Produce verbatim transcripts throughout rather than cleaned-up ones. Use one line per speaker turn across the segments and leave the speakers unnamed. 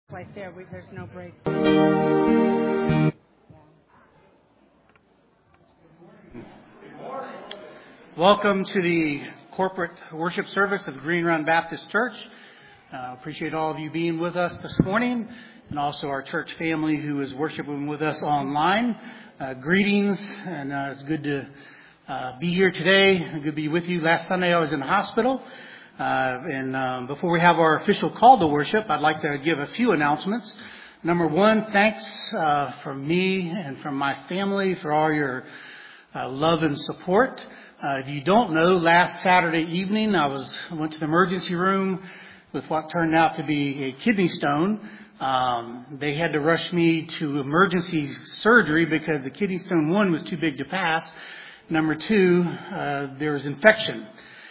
Right there, we, there's no break.
Welcome to the corporate worship service of Green Run Baptist Church. Uh, appreciate all of you being with us this morning, and also our church family who is worshiping with us online. Uh, greetings, and uh, it's good to uh, be here today. Good to be with you. Last Sunday I was in the hospital. Uh, and um, before we have our official call to worship, I'd like to give a few announcements. Number one, thanks uh, from me and from my family for all your uh, love and support. Uh, if you don't know, last Saturday evening I was went to the emergency room with what turned out to be a kidney stone. Um, they had to rush me to emergency surgery because the kidney stone, one, was too big to pass. Number two, uh, there was infection.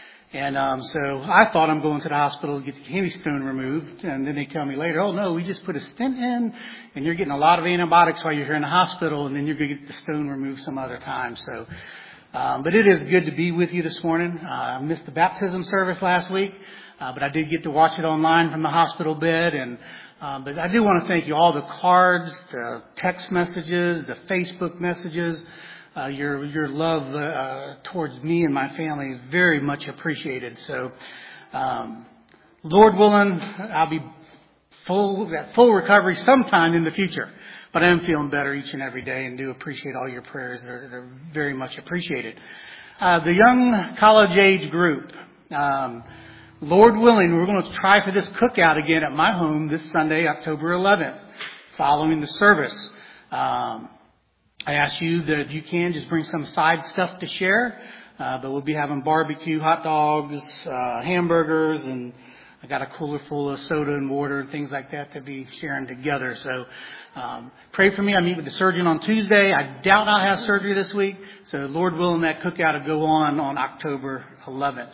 And um, so I thought I'm going to the hospital to get the kidney stone removed. And then they tell me later, oh, no, we just put a stent in, and you're getting a lot of antibiotics while you're here in the hospital, and then you're going to get the stone removed some other time. So, um, but it is good to be with you this morning. Uh, I missed the baptism service last week, uh, but I did get to watch it online from the hospital bed. And uh, but I do want to thank you, all the cards, the text messages, the Facebook messages. Uh, your your love uh, towards me and my family is very much appreciated. So, um, Lord willing, I'll be full at full recovery sometime in the future. But I am feeling better each and every day, and do appreciate all your prayers. They're, they're very much appreciated. Uh, the young college age group, um, Lord willing, we're going to try for this cookout again at my home this Sunday, October eleventh, following the service. Um, I ask you that if you can, just bring some side stuff to share. Uh, but we'll be having barbecue, hot dogs, uh, hamburgers, and I got a cooler full of soda and water and things like that to be sharing together. So um, pray for me. I meet with the surgeon on Tuesday. I doubt I'll have surgery this week. So Lord willing, that cookout will go on on October eleventh.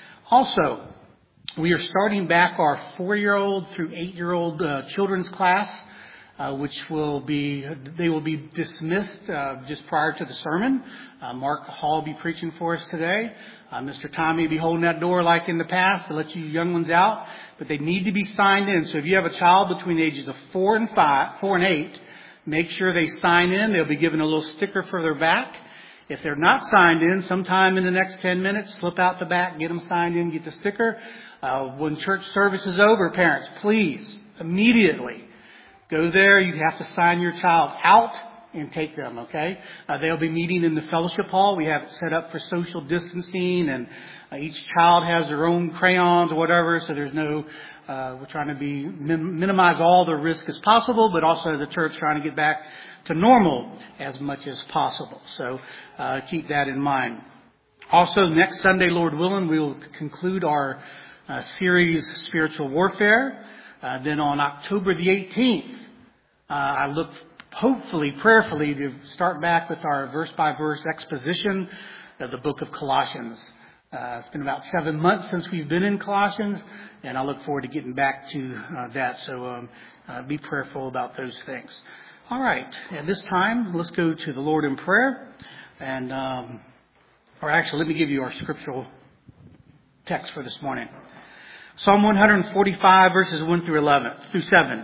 Also, we are starting back our four-year-old through eight-year-old uh, children's class. Uh, which will be, they will be dismissed uh, just prior to the sermon. Uh, Mark Hall will be preaching for us today. Uh, Mister Tommy will be holding that door like in the past to let you young ones out. But they need to be signed in. So if you have a child between the ages of four and five, four and eight, make sure they sign in. They'll be given a little sticker for their back. If they're not signed in, sometime in the next ten minutes, slip out the back, get them signed in, get the sticker. Uh, when church service is over, parents, please, immediately, go there. You have to sign your child out and take them, okay? Uh, they'll be meeting in the fellowship hall. We have it set up for social distancing, and uh, each child has their own crayons or whatever, so there's no, uh, we're trying to be min- minimize all the risk as possible, but also as a church trying to get back to normal as much as possible. So uh, keep that in mind. Also, next Sunday, Lord willing, we will conclude our uh, series, Spiritual Warfare. Uh, then on October the eighteenth, uh, I look hopefully, prayerfully, to start back with our verse-by-verse exposition of the book of Colossians. Uh, it's been about seven months since we've been in Colossians, and I look forward to getting back to uh, that. So um, uh, be prayerful about those things. All right, at this time, let's go to the Lord in prayer. And, um, or actually, let me give you our scriptural text for this morning. Psalm one forty-five, verses one through eleven, through seven.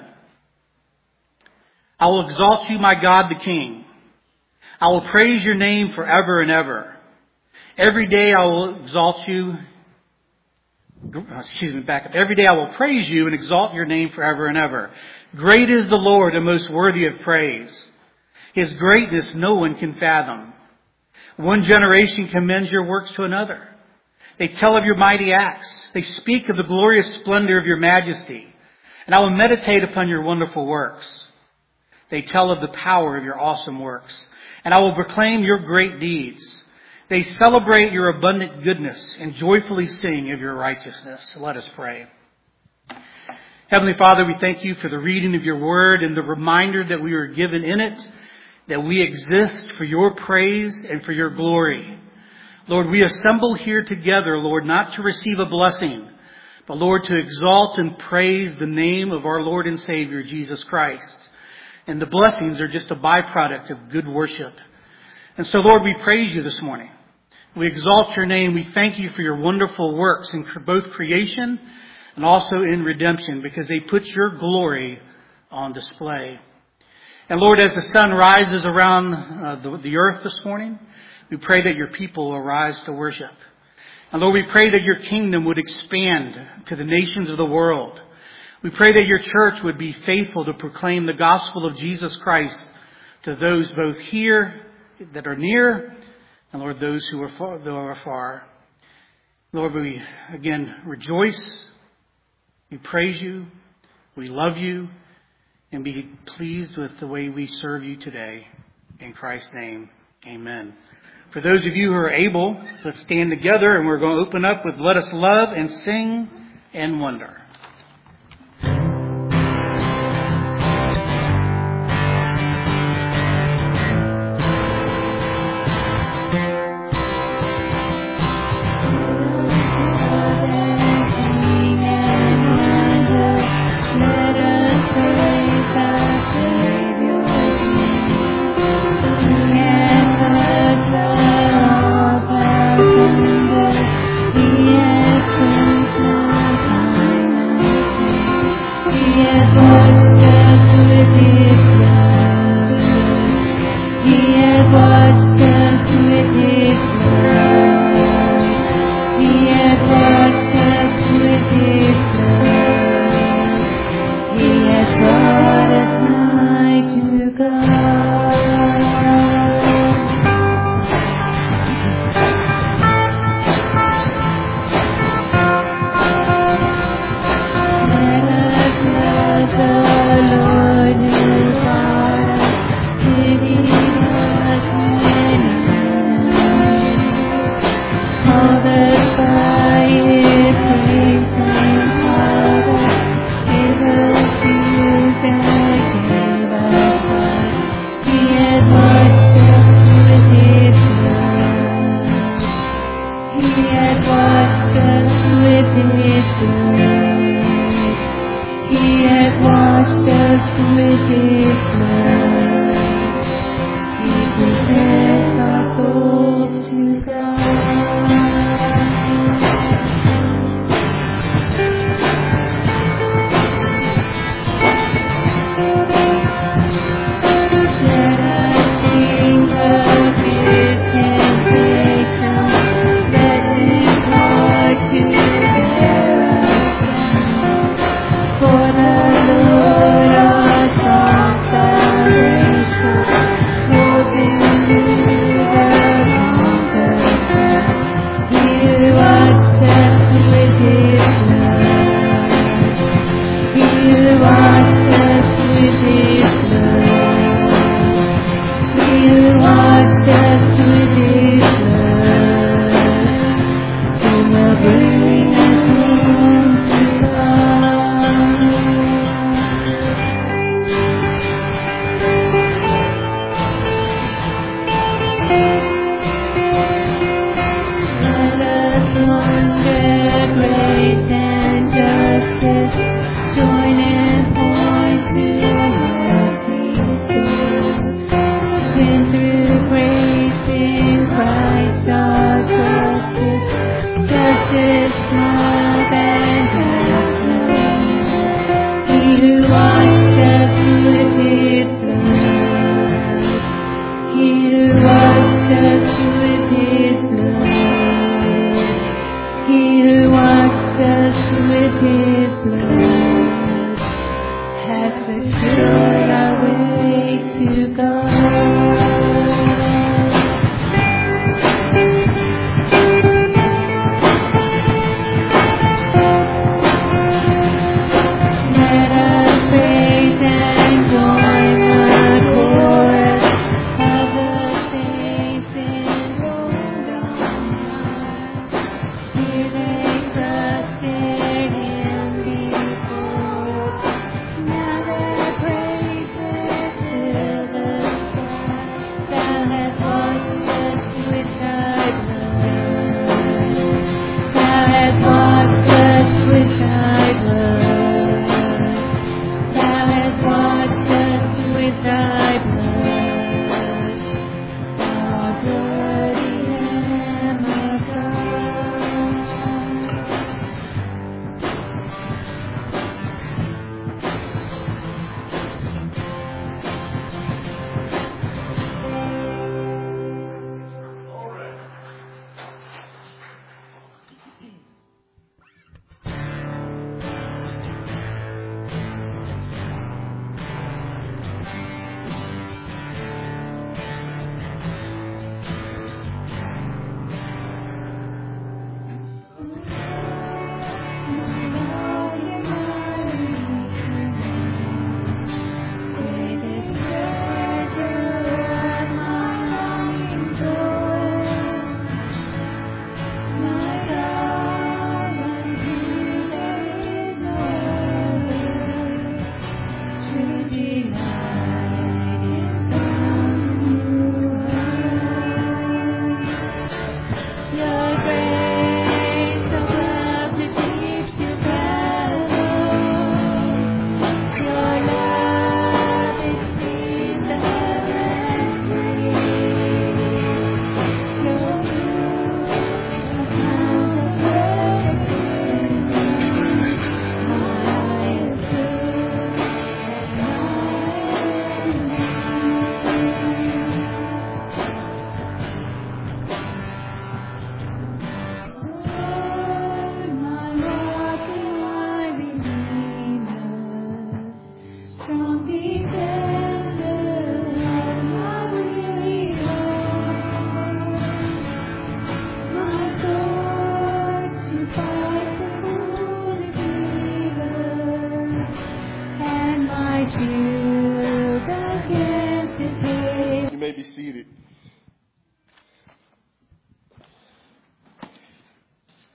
I will exalt you, my God, the King. I will praise your name forever and ever. Every day I will exalt you. Excuse me, back up. Every day I will praise you and exalt your name forever and ever. Great is the Lord and most worthy of praise. His greatness no one can fathom. One generation commends your works to another. They tell of your mighty acts. They speak of the glorious splendor of your majesty. And I will meditate upon your wonderful works. They tell of the power of your awesome works. And I will proclaim your great deeds. They celebrate your abundant goodness and joyfully sing of your righteousness. Let us pray. Heavenly Father, we thank you for the reading of your word and the reminder that we are given in it, that we exist for your praise and for your glory. Lord, we assemble here together, Lord, not to receive a blessing, but Lord, to exalt and praise the name of our Lord and Savior, Jesus Christ. And the blessings are just a byproduct of good worship. And so, Lord, we praise you this morning. We exalt your name. We thank you for your wonderful works in both creation and also in redemption, because they put your glory on display. And Lord, as the sun rises around uh, the, the earth this morning, we pray that your people will rise to worship. And Lord, we pray that your kingdom would expand to the nations of the world. We pray that your church would be faithful to proclaim the gospel of Jesus Christ to those both here that are near and, Lord, those who are far. Who are far. Lord, we again rejoice. We praise you. We love you. And be pleased with the way we serve you today. In Christ's name, amen. For those of you who are able, let's stand together and we're going to open up with Let Us Love and Sing and Wonder.
For the Lord our song forever.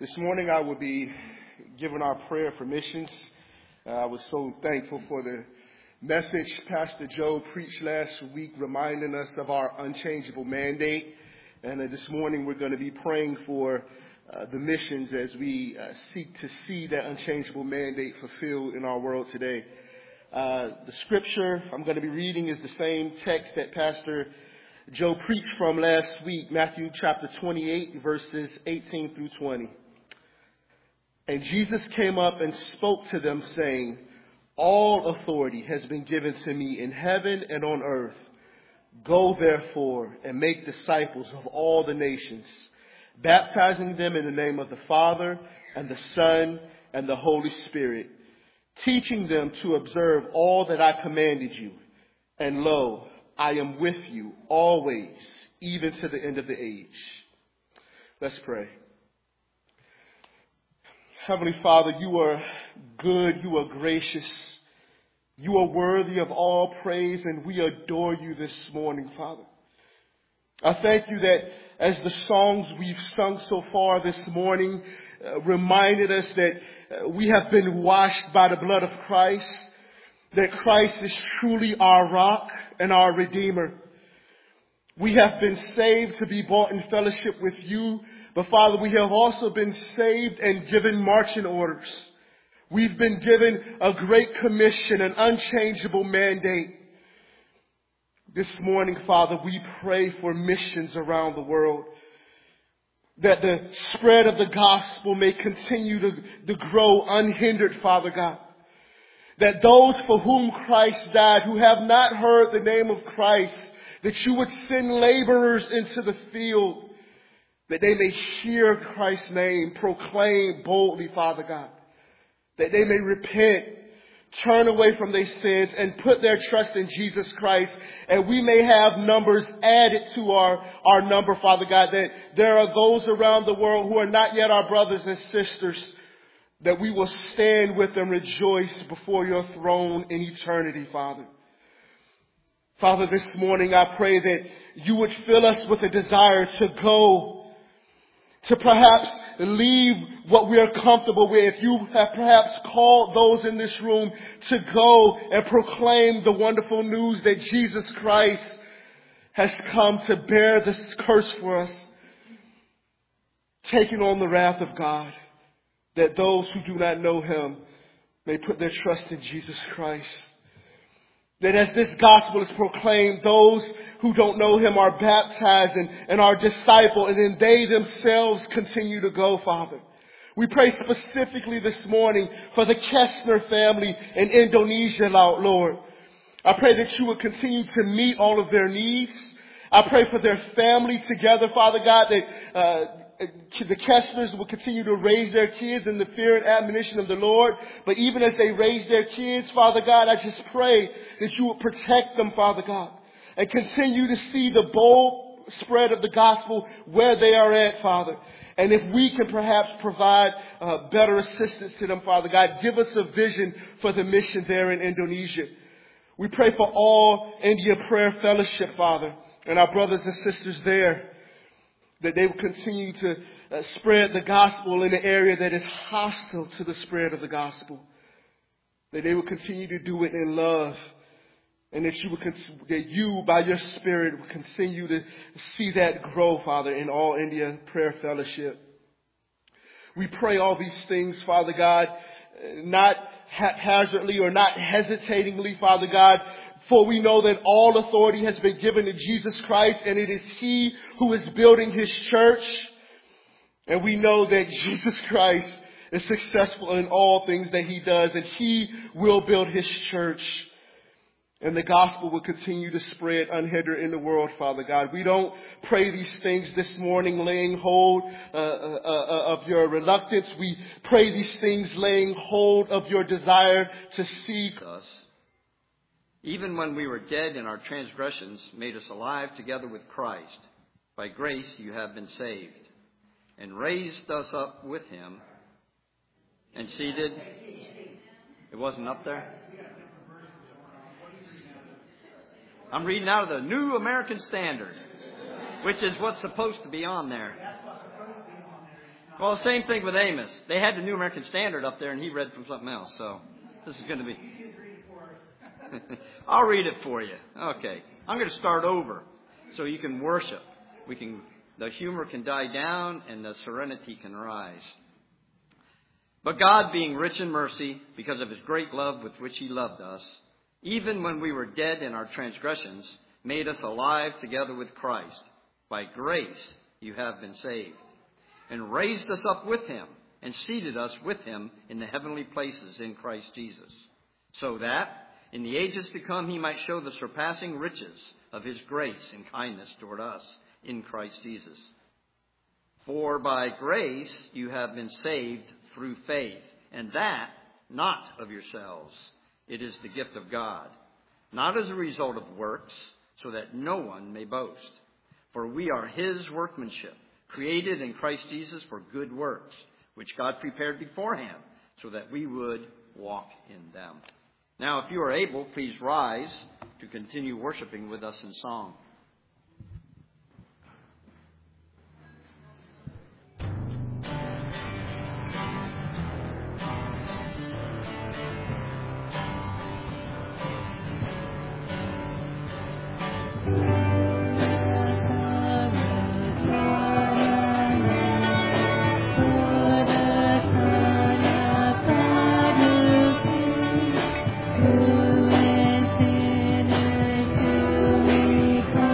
This morning I will be giving our prayer for missions. Uh, I was so thankful for the message Pastor Joe preached last week, reminding us of our unchangeable mandate. And uh, this morning we're going to be praying for uh, the missions as we uh, seek to see that unchangeable mandate fulfilled in our world today. Uh, the scripture I'm going to be reading is the same text that Pastor Joe preached from last week, Matthew chapter twenty-eight, verses eighteen through twenty. And Jesus came up and spoke to them, saying, all authority has been given to me in heaven and on earth. Go therefore and make disciples of all the nations, baptizing them in the name of the Father and the Son and the Holy Spirit, teaching them to observe all that I commanded you. And lo, I am with you always, even to the end of the age. Let's pray. Heavenly Father, you are good, you are gracious, you are worthy of all praise, and we adore you this morning, Father. I thank you that as the songs we've sung so far this morning uh, reminded us that uh, we have been washed by the blood of Christ, that Christ is truly our rock and our Redeemer. We have been saved to be brought in fellowship with you. But Father, we have also been saved and given marching orders. We've been given a great commission, an unchangeable mandate. This morning, Father, we pray for missions around the world, that the spread of the gospel may continue to, to grow unhindered, Father God. That those for whom Christ died, who have not heard the name of Christ, that you would send laborers into the field, that they may hear Christ's name proclaimed boldly, Father God. That they may repent, turn away from their sins, and put their trust in Jesus Christ. And we may have numbers added to our, our number, Father God. That there are those around the world who are not yet our brothers and sisters, that we will stand with them, rejoice before your throne in eternity, Father. Father, this morning I pray that you would fill us with a desire to go, to perhaps leave what we are comfortable with. You have perhaps called those in this room to go and proclaim the wonderful news that Jesus Christ has come to bear this curse for us, taking on the wrath of God, that those who do not know him may put their trust in Jesus Christ. That as this gospel is proclaimed, those who don't know him are baptized and, and are discipled, and then they themselves continue to go, Father. We pray specifically this morning for the Kessner family in Indonesia, Lord. I pray that you would continue to meet all of their needs. I pray for their family together, Father God, that uh, the Kessners will continue to raise their kids in the fear and admonition of the Lord. But even as they raise their kids, Father God, I just pray that you would protect them, Father God, and continue to see the bold spread of the gospel where they are at, Father. And if we can perhaps provide uh, better assistance to them, Father God, give us a vision for the mission there in Indonesia. We pray for all India Prayer Fellowship, Father, and our brothers and sisters there, that they will continue to uh, spread the gospel in an area that is hostile to the spread of the gospel. That they will continue to do it in love. And that you, will, that you, by your Spirit, will continue to see that grow, Father, in all India Prayer Fellowship. We pray all these things, Father God, not haphazardly or not hesitatingly, Father God, for we know that all authority has been given to Jesus Christ, and it is he who is building his church. And we know that Jesus Christ is successful in all things that he does, and he will build his church. And the gospel will continue to spread unhindered in the world, Father God. We don't pray these things this morning laying hold uh, uh, uh, of your reluctance. We pray these things laying hold of your desire to seek
us. Even when we were dead in our transgressions, made us alive together with Christ. By grace you have been saved, and raised us up with him, and seated. It wasn't up there? I'm reading out of the New American Standard, which is what's supposed to be on there. Well, same thing with Amos. They had the New American Standard up there, and he read from something else. So this is going to be... I'll read it for you. Okay. I'm going to start over so you can worship. We can, the humor can die down and the serenity can rise. But God, being rich in mercy, because of his great love with which he loved us, even when we were dead in our transgressions, made us alive together with Christ. By grace you have been saved, and raised us up with him, and seated us with him in the heavenly places in Christ Jesus, so that in the ages to come he might show the surpassing riches of his grace and kindness toward us in Christ Jesus. For by grace you have been saved through faith, and that not of yourselves. It is the gift of God, not as a result of works, so that no one may boast. For we are his workmanship, created in Christ Jesus for good works, which God prepared beforehand, so that we would walk in them. Now, if you are able, please rise to continue worshiping with us in song.
Who is sinner to me?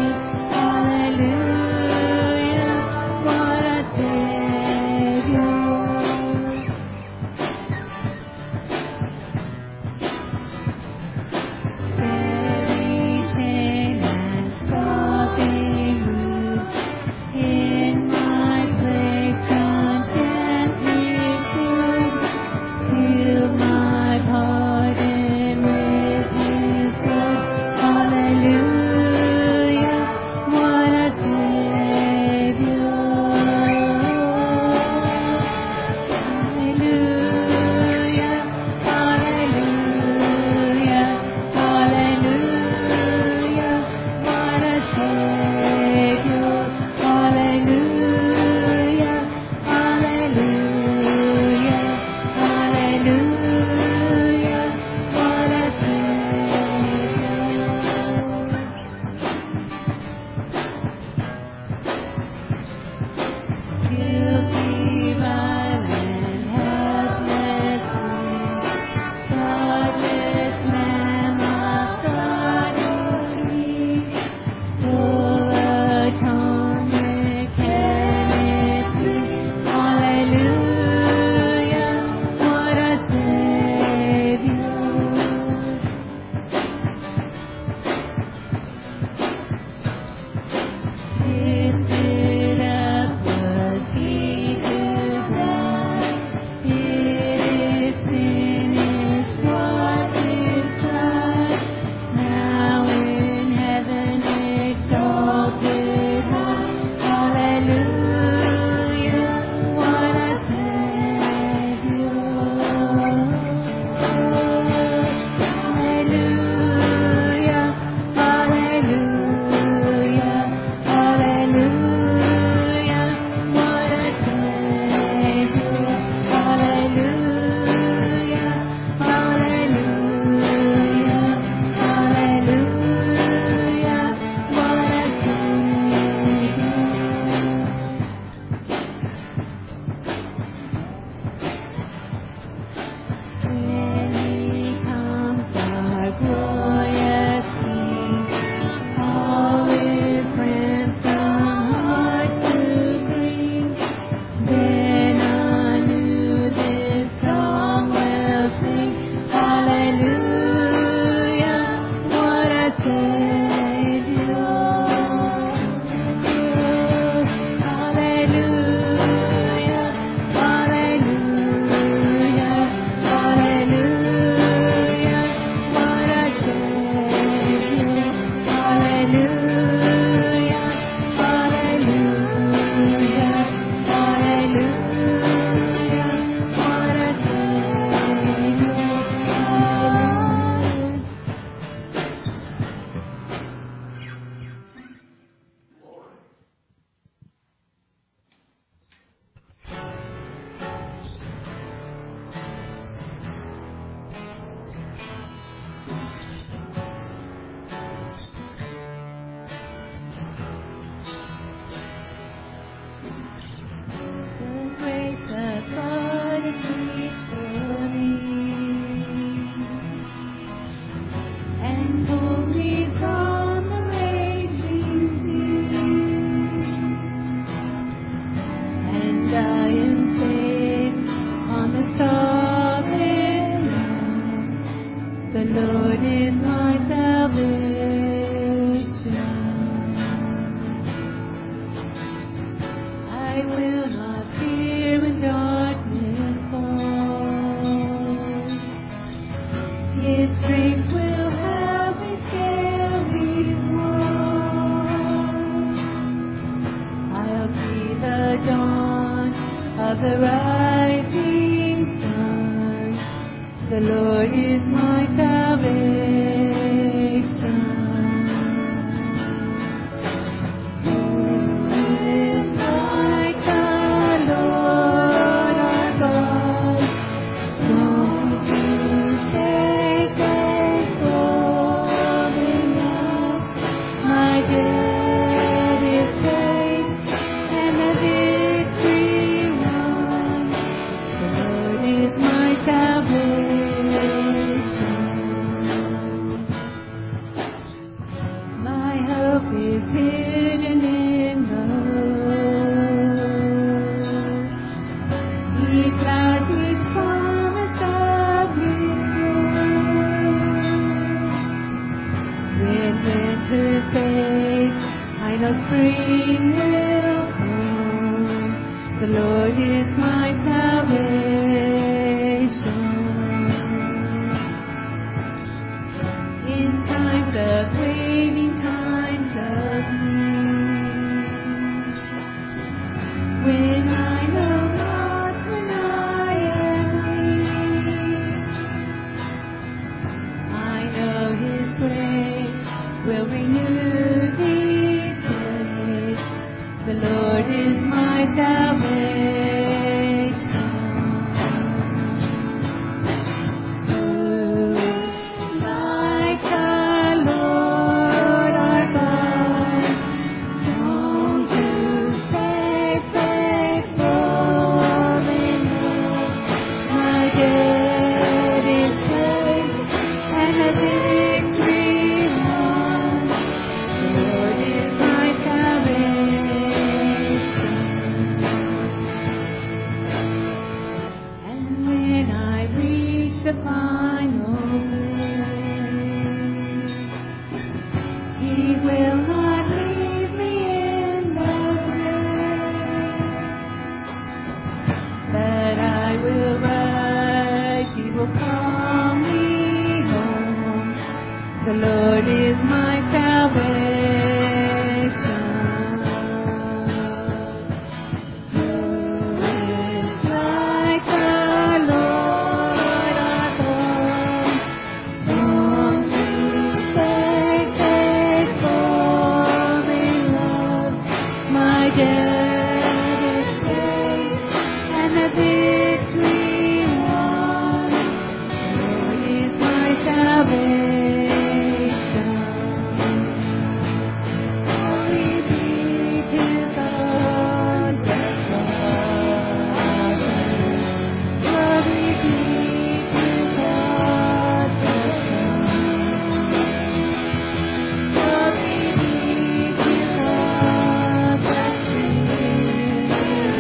The Lord is my salvation. I will not fear when darkness falls. His strength will have me scale these walls. I'll see the dawn of the rising sun. The Lord is my salvation. Who is like the Lord our God? Won't you take us all enough? My debt is paid and the victory won. The Lord is my salvation. My hope is hidden in the Lord. He clouds His promise of His word. When winter fades, I know spring will come. The Lord is my salvation. In times of waiting, times of need, when I know not, when I am weak, I know His grace will renew these days. The Lord is my salvation. Who is like the Lord our God? Won't you save faithful enough? My debt is paid and the victory won. The Lord is my salvation. And when I reach the final place, He will not leave me in the grave, but I will rise, He will call me home. The Lord is my salvation. Who is like the Lord our God? Won't you save faithful enough? My debt is paid and the victory won. The Lord is my salvation. Glory be to God the Father. Glory be to God the Son. Glory be to God the Spirit.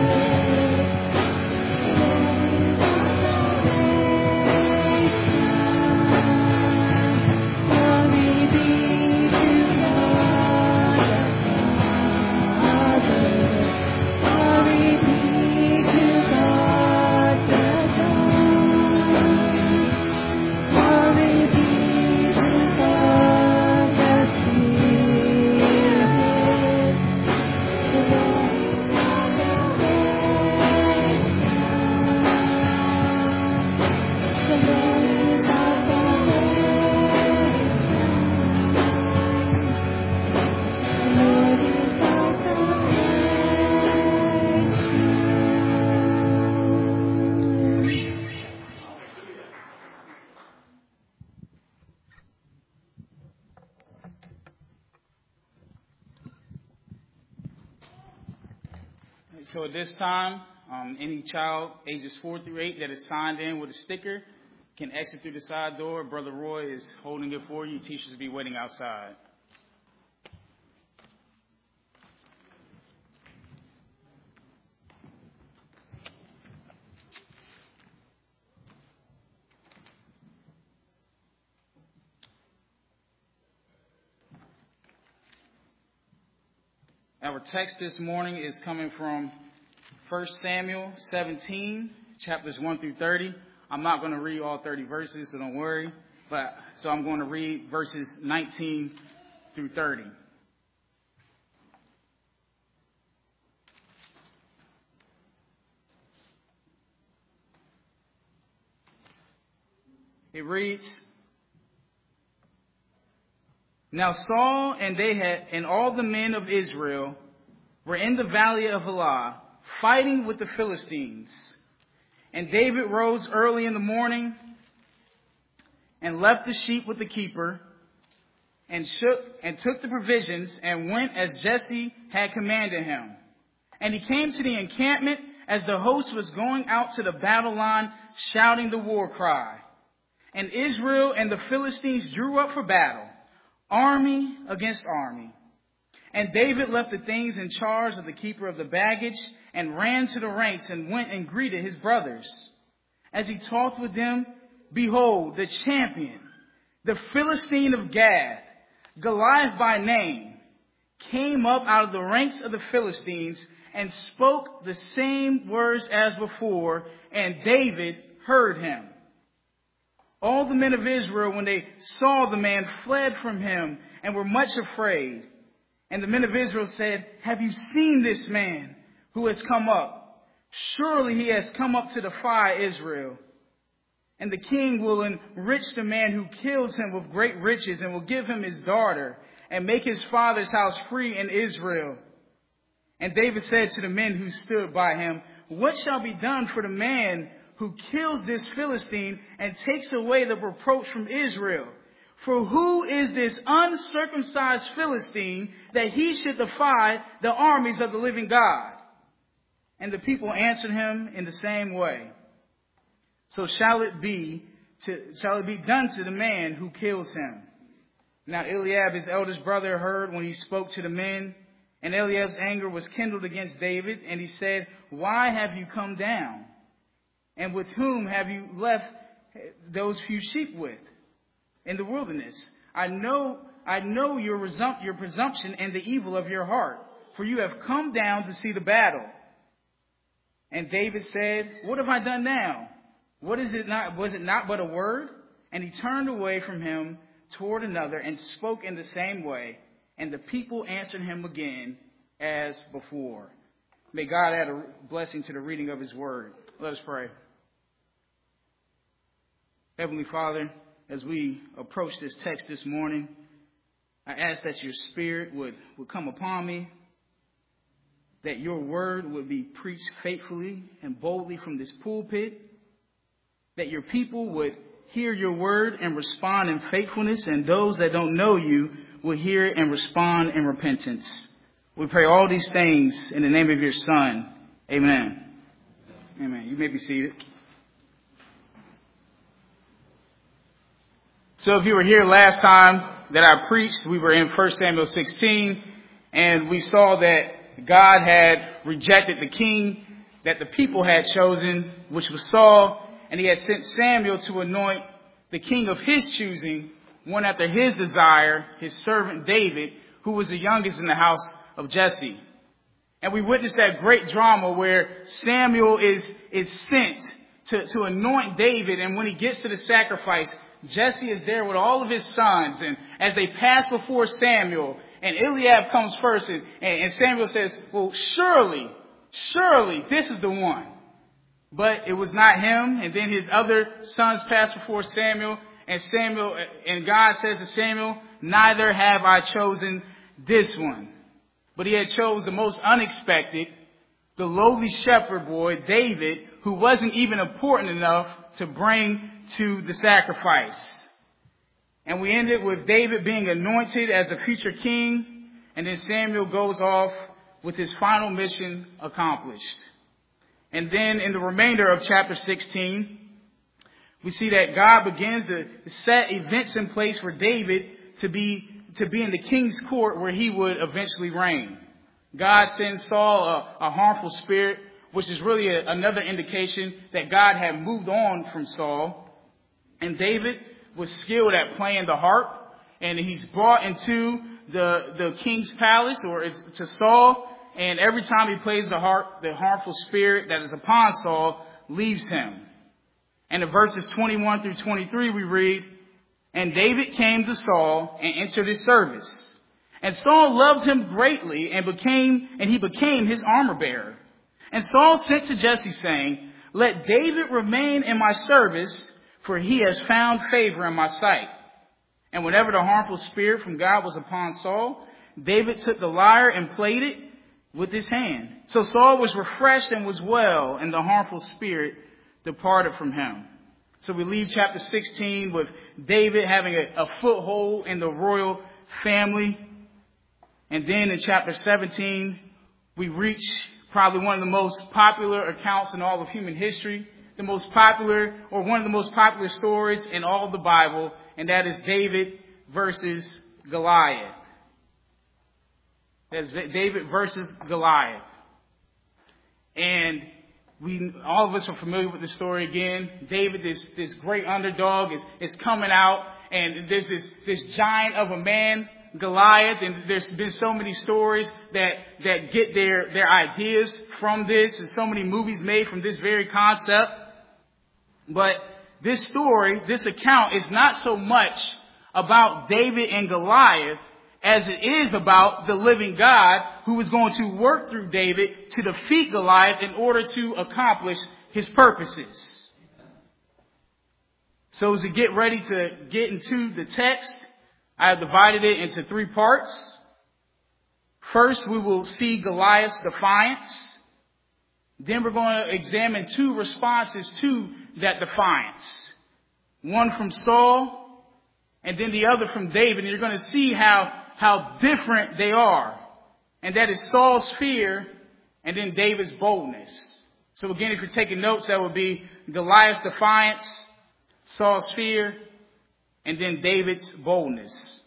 Glory be to God the Father. Glory be to God the Son. Glory be to God the Spirit. The Lord is our salvation. The Lord is our salvation. The Lord is our salvation.
So at this time, um, any child ages four through eight that is signed in with a sticker can exit through the side door. Brother Roy is holding it for you. Teachers will be waiting outside. Our text this morning is coming from First Samuel seventeen, chapters one through thirty. I'm not going to read all thirty verses, so don't worry. But so I'm going to read verses nineteen through thirty. It reads, "Now Saul and they had and all the men of Israel were in the valley of Elah, fighting with the Philistines. And David rose early in the morning and left the sheep with the keeper, and shook and took the provisions and went as Jesse had commanded him. And he came to the encampment as the host was going out to the battle line, shouting the war cry. And Israel and the Philistines drew up for battle, army against army. And David left the things in charge of the keeper of the baggage and ran to the ranks and went and greeted his brothers. As he talked with them, behold, the champion, the Philistine of Gath, Goliath by name, came up out of the ranks of the Philistines and spoke the same words as before, and David heard him. All the men of Israel, when they saw the man, fled from him and were much afraid. And the men of Israel said, have you seen this man who has come up? Surely he has come up to defy Israel. And the king will enrich the man who kills him with great riches and will give him his daughter and make his father's house free in Israel. And David said to the men who stood by him, what shall be done for the man who kills this Philistine and takes away the reproach from Israel? For who is this uncircumcised Philistine that he should defy the armies of the living God? And the people answered him in the same way. So shall it be to, shall it be done to the man who kills him. Now Eliab, his eldest brother, heard when he spoke to the men, and Eliab's anger was kindled against David, and he said, why have you come down? And with whom have you left those few sheep with in the wilderness? I know, I know your resump, your presumption and the evil of your heart, for you have come down to see the battle. And David said, what have I done now? What is it not? Was it not but a word? And he turned away from him toward another and spoke in the same way. And the people answered him again as before. May God add a blessing to the reading of his word. Let us pray. Heavenly Father, as we approach this text this morning, I ask that your spirit would, would come upon me, that your word would be preached faithfully and boldly from this pulpit, that your people would hear your word and respond in faithfulness, and those that don't know you will hear and respond in repentance. We pray all these things in the name of your Son. Amen. Amen. You may be seated. So if you were here last time that I preached, we were in First Samuel sixteen, and we saw that God had rejected the king that the people had chosen, which was Saul, and he had sent Samuel to anoint the king of his choosing, one after his desire, his servant David, who was the youngest in the house of Jesse. And we witnessed that great drama where Samuel is, is sent to, to anoint David, and when he gets to the sacrifice, Jesse is there with all of his sons, and as they pass before Samuel, and Eliab comes first, and, and Samuel says, well, surely, surely this is the one. But it was not him, and then his other sons passed before Samuel, and Samuel, and God says to Samuel, neither have I chosen this one. But he had chose the most unexpected, the lowly shepherd boy, David, who wasn't even important enough to bring to the sacrifice. And we ended with David being anointed as a future king, and then Samuel goes off with his final mission accomplished. And then in the remainder of chapter sixteen, we see that God begins to set events in place for David to be to be in the king's court where he would eventually reign. God sends Saul a, a harmful spirit, which is really a, another indication that God had moved on from Saul. And David was skilled at playing the harp, and he's brought into the, the king's palace, or it's to Saul, and every time he plays the heart, the harmful spirit that is upon Saul leaves him. And in verses twenty-one through twenty-three we read, "And David came to Saul and entered his service. And Saul loved him greatly and became, and he became his armor bearer. And Saul sent to Jesse saying, 'Let David remain in my service, for he has found favor in my sight.' And whenever the harmful spirit from God was upon Saul, David took the lyre and played it with his hand. So Saul was refreshed and was well, and the harmful spirit departed from him." So we leave chapter sixteen with David having a, a foothold in the royal family. And then in chapter seventeen, we reach probably one of the most popular accounts in all of human history, the most popular, or one of the most popular stories in all of the Bible, and that is David versus Goliath. That's David versus Goliath. And we, all of us are familiar with the story again. David, this, this great underdog, is, is coming out, and there's this, this giant of a man, Goliath, and there's been so many stories that, that get their, their ideas from this, and so many movies made from this very concept. But this story, this account, is not so much about David and Goliath as it is about the living God who is going to work through David to defeat Goliath in order to accomplish his purposes. So as we get ready to get into the text, I have divided it into three parts. First, we will see Goliath's defiance. Then we're going to examine two responses to that defiance. One from Saul, and then the other from David. And you're going to see how, how different they are. And that is Saul's fear and then David's boldness. So again, if you're taking notes, that would be Goliath's defiance, Saul's fear, and then David's boldness.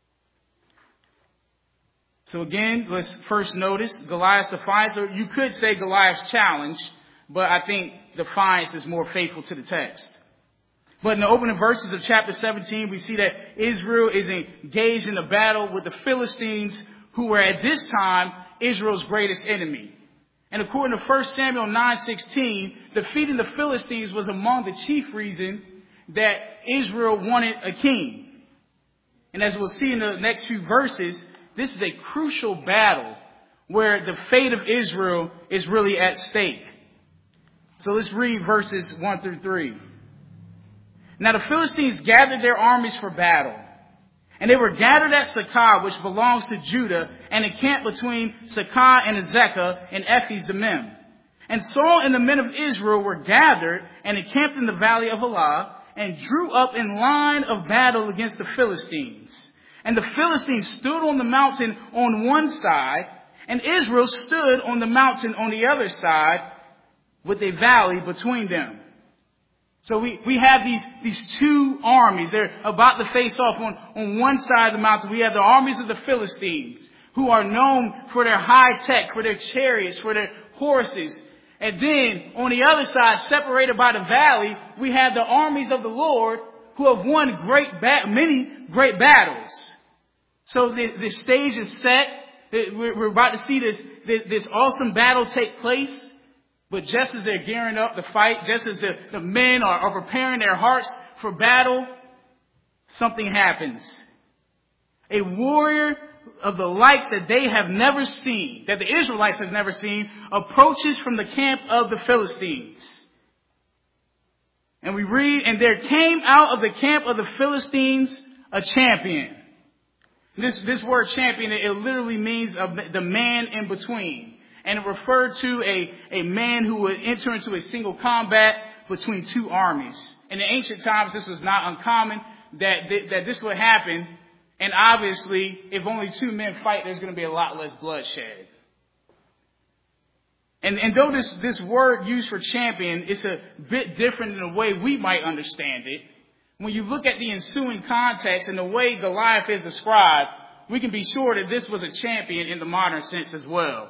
So again, let's first notice Goliath's defiance, or you could say Goliath's challenge, but I think defiance is more faithful to the text. But in the opening verses of chapter seventeen, we see that Israel is engaged in a battle with the Philistines, who were at this time Israel's greatest enemy. And according to First Samuel nine sixteen, defeating the Philistines was among the chief reason that Israel wanted a king. And as we'll see in the next few verses, this is a crucial battle where the fate of Israel is really at stake. So let's read verses one through three. "Now the Philistines gathered their armies for battle, and they were gathered at Sakah, which belongs to Judah, and encamped between Sakah and Azekah and Ephes Dammim. And Saul and the men of Israel were gathered and encamped in the valley of Elah, and drew up in line of battle against the Philistines. And the Philistines stood on the mountain on one side, and Israel stood on the mountain on the other side, with a valley between them." So we, we have these, these two armies. They're about to face off on, on one side of the mountain. We have the armies of the Philistines, who are known for their high tech, for their chariots, for their horses. And then on the other side, separated by the valley, we have the armies of the Lord, who have won great ba- many great battles. So the, the stage is set. We're, we're about to see this, this, this awesome battle take place. But just as they're gearing up to fight, just as the, the men are, are preparing their hearts for battle, something happens. A warrior of the likes that they have never seen, that the Israelites have never seen, approaches from the camp of the Philistines. And we read, "And there came out of the camp of the Philistines a champion." This, this word champion, it literally means the man in between. And it referred to a, a man who would enter into a single combat between two armies. In the ancient times, this was not uncommon that, that this would happen. And obviously, if only two men fight, there's going to be a lot less bloodshed. And, and though this, this word used for champion is a bit different in the way we might understand it, when you look at the ensuing context and the way Goliath is described, we can be sure that this was a champion in the modern sense as well.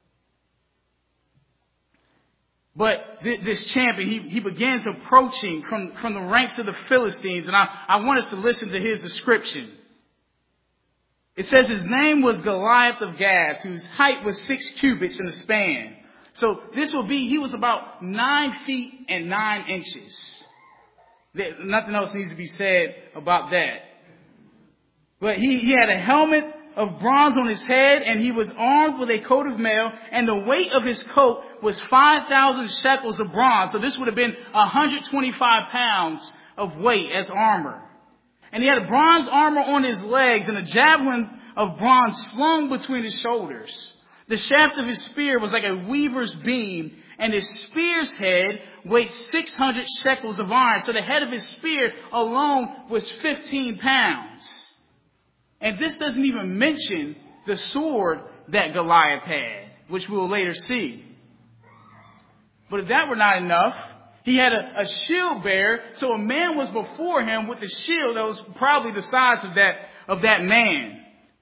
But this champion, he, he begins approaching from, from the ranks of the Philistines. And I, I want us to listen to his description. It says his name was Goliath of Gath, whose height was six cubits in the span. So this will be, he was about nine feet and nine inches. Nothing else needs to be said about that. But he, he had a helmet of bronze on his head, and he was armed with a coat of mail, and the weight of his coat was five thousand shekels of bronze. So this would have been one hundred twenty-five pounds of weight as armor. And he had a bronze armor on his legs and a javelin of bronze slung between his shoulders. The shaft of his spear was like a weaver's beam, and his spear's head weighed six hundred shekels of iron. So the head of his spear alone was fifteen pounds. And this doesn't even mention the sword that Goliath had, which we will later see. But if that were not enough, he had a, a shield bearer. So a man was before him with the shield that was probably the size of that, of that man.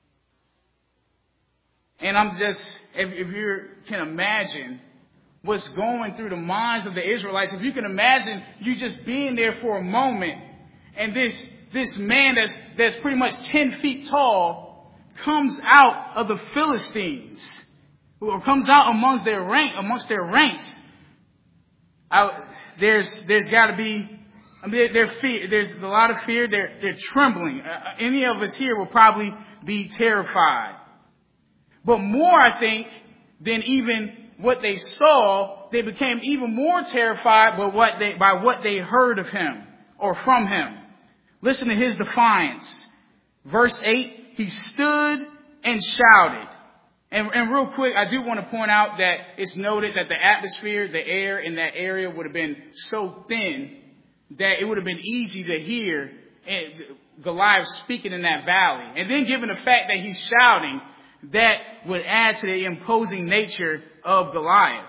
And I'm just, if, if you can imagine what's going through the minds of the Israelites, if you can imagine you just being there for a moment, and this, this man that's, that's pretty much ten feet tall comes out of the Philistines, or comes out amongst their rank, amongst their ranks. I, there's, there's gotta be, I mean, they're, they're fear, there's a lot of fear, they're, they're trembling. Uh, any of us here will probably be terrified. But more, I think, than even what they saw, they became even more terrified by what they, by what they heard of him or from him. Listen to his defiance. Verse eight, he stood and shouted. And, and real quick, I do want to point out that it's noted that the atmosphere, the air in that area would have been so thin that it would have been easy to hear Goliath speaking in that valley. And then given the fact that he's shouting, that would add to the imposing nature of Goliath.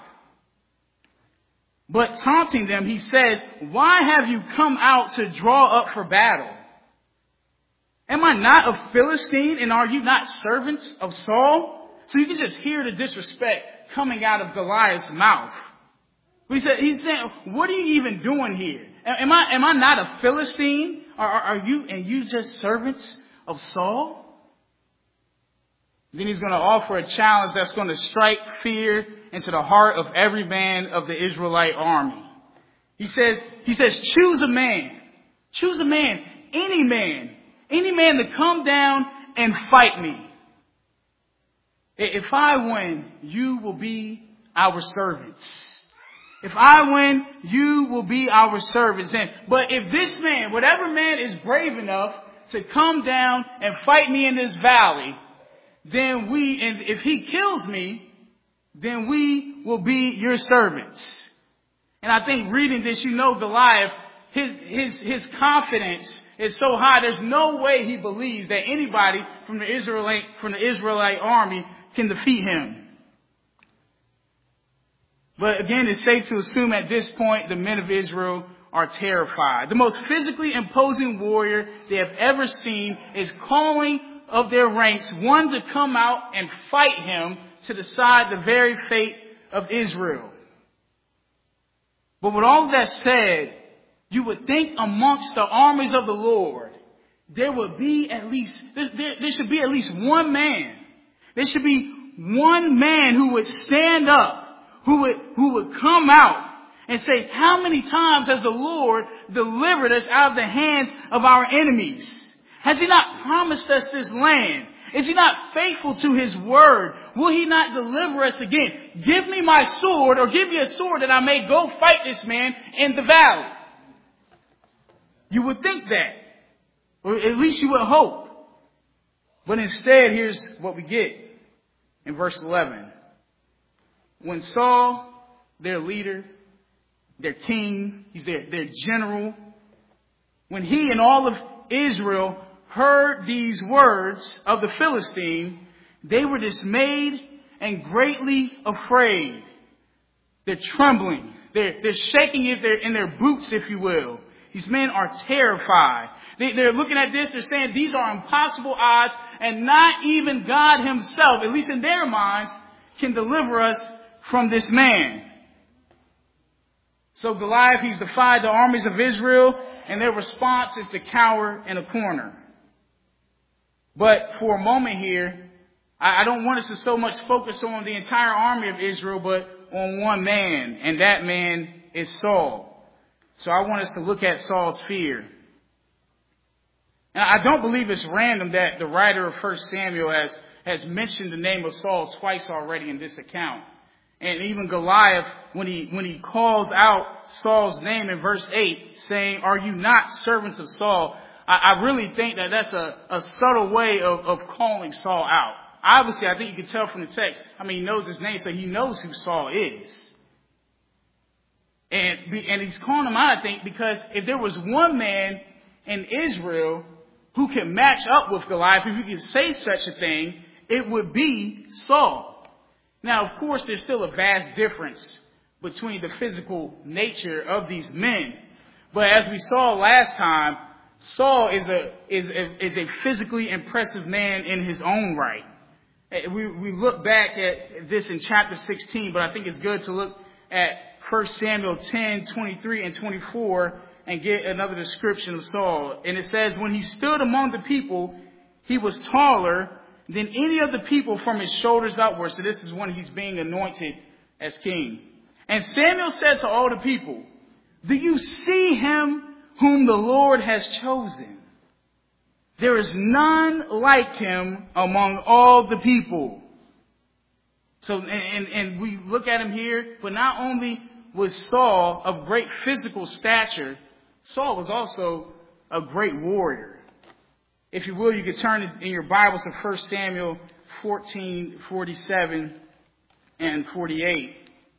But taunting them, he says, "Why have you come out to draw up for battle? Am I not a Philistine, and are you not servants of Saul?" So you can just hear the disrespect coming out of Goliath's mouth. He said, he's saying, "What are you even doing here? Am I, am I not a Philistine? Are, are you, and you just servants of Saul?" Then he's going to offer a challenge that's going to strike fear into the heart of every man of the Israelite army. He says, he says, choose a man, choose a man, any man, any man to come down and fight me. If I win, you will be our servants. If I win, you will be our servants. And, but if this man, whatever man is brave enough to come down and fight me in this valley, then we, and if he kills me, then we will be your servants. And I think reading this, you know, Goliath, his, his, his confidence is so high. There's no way he believes that anybody from the Israelite, from the Israelite army can defeat him. But again, it's safe to assume at this point, the men of Israel are terrified. The most physically imposing warrior they have ever seen is calling of their ranks one to come out and fight him to decide the very fate of Israel. But with all of that said, you would think amongst the armies of the Lord, there would be at least, there, there should be at least one man. There should be one man who would stand up, who would, who would come out and say, how many times has the Lord delivered us out of the hands of our enemies? Has he not promised us this land? Is he not faithful to his word? Will he not deliver us again? Give me my sword, or give me a sword that I may go fight this man in the valley. You would think that. Or at least you would hope. But instead, here's what we get in verse eleven. When Saul, their leader, their king, he's their, their general, when he and all of Israel heard these words of the Philistine, they were dismayed and greatly afraid. They're trembling. They're, they're shaking in their, in their boots, if you will. These men are terrified. They, they're looking at this. They're saying these are impossible odds, and not even God himself, at least in their minds, can deliver us from this man. So Goliath, he's defied the armies of Israel, and their response is to cower in a corner. But for a moment here, I don't want us to so much focus on the entire army of Israel, but on one man, and that man is Saul. So I want us to look at Saul's fear. Now, I don't believe it's random that the writer of First Samuel has, has mentioned the name of Saul twice already in this account. And even Goliath, when he, when he calls out Saul's name in verse eight, saying, "Are you not servants of Saul?" I, I really think that that's a, a subtle way of, of calling Saul out. Obviously, I think you can tell from the text. I mean, he knows his name, so he knows who Saul is. And, and he's calling him out, I think, because if there was one man in Israel who can match up with Goliath, if you could say such a thing, it would be Saul. Now, of course, there's still a vast difference between the physical nature of these men. But as we saw last time, Saul is a, is a, is a physically impressive man in his own right. We, we look back at this in chapter sixteen, but I think it's good to look at First Samuel ten, twenty-three and twenty-four and get another description of Saul. And it says, "When he stood among the people, he was taller than any of the people from his shoulders upwards." So this is when he's being anointed as king. "And Samuel said to all the people, 'Do you see him whom the Lord has chosen? There is none like him among all the people.'" So, and, and we look at him here, but not only was Saul of great physical stature, Saul was also a great warrior. If you will, you could turn in your Bibles to First Samuel fourteen, forty-seven and forty-eight.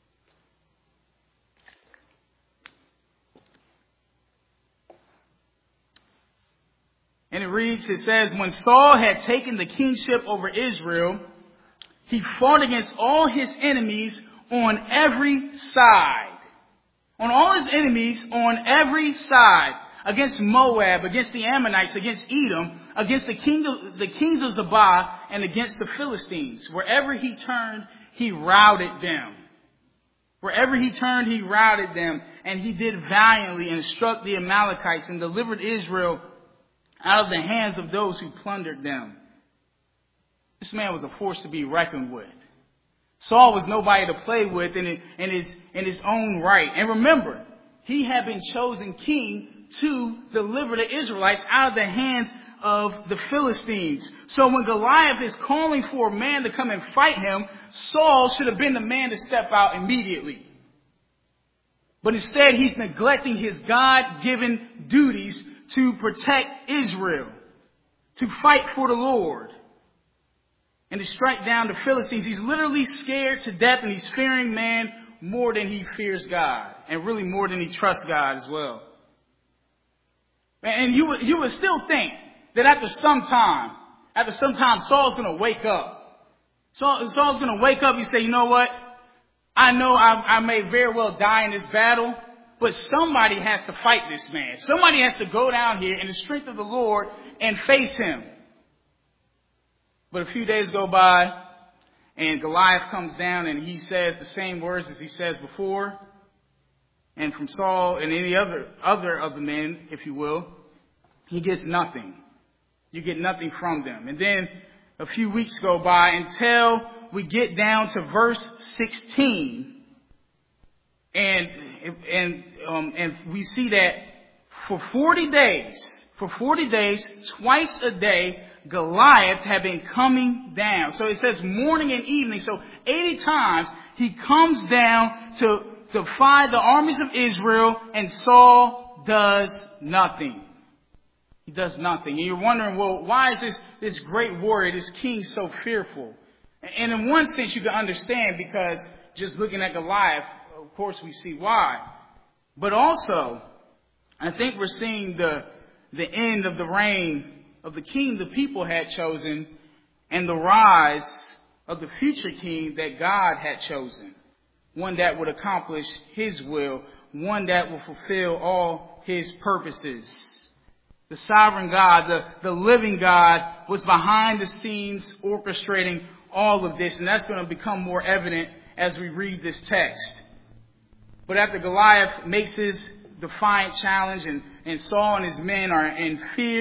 And it reads, it says, "When Saul had taken the kingship over Israel, he fought against all his enemies on every side." On all his enemies on every side. Against Moab, against the Ammonites, against Edom, against the, king of, the kings of Zobah, and against the Philistines. Wherever he turned, he routed them. Wherever he turned, he routed them. And he did valiantly and struck the Amalekites and delivered Israel out of the hands of those who plundered them. This man was a force to be reckoned with. Saul was nobody to play with in, in, his, in his own right. And remember, he had been chosen king to deliver the Israelites out of the hands of the Philistines. So when Goliath is calling for a man to come and fight him, Saul should have been the man to step out immediately. But instead, he's neglecting his God-given duties to protect Israel, to fight for the Lord, and to strike down the Philistines. He's literally scared to death, and he's fearing man more than he fears God, and really more than he trusts God as well. And you would, you would still think that after some time, after some time, Saul's going to wake up. Saul, Saul's going to wake up and say, "You know what? I know I, I may very well die in this battle, but somebody has to fight this man. Somebody has to go down here in the strength of the Lord and face him." But a few days go by, and Goliath comes down, and he says the same words as he says before. And from Saul and any other other of the men, if you will, he gets nothing. You get nothing from them. And then a few weeks go by until we get down to verse sixteen, and and um, and we see that for forty days, for forty days, twice a day, Goliath had been coming down. So it says morning and evening. So eighty times he comes down to, to fight the armies of Israel, and Saul does nothing. He does nothing. And you're wondering, well, why is this, this great warrior, this king, so fearful? And in one sense, you can understand, because just looking at Goliath, of course, we see why. But also, I think we're seeing the, the end of the reign of the king the people had chosen, and the rise of the future king that God had chosen. One that would accomplish his will, one that will fulfill all his purposes. The sovereign God, the, the living God, was behind the scenes orchestrating all of this, and that's going to become more evident as we read this text. But after Goliath makes his defiant challenge, and, and Saul and his men are in fear,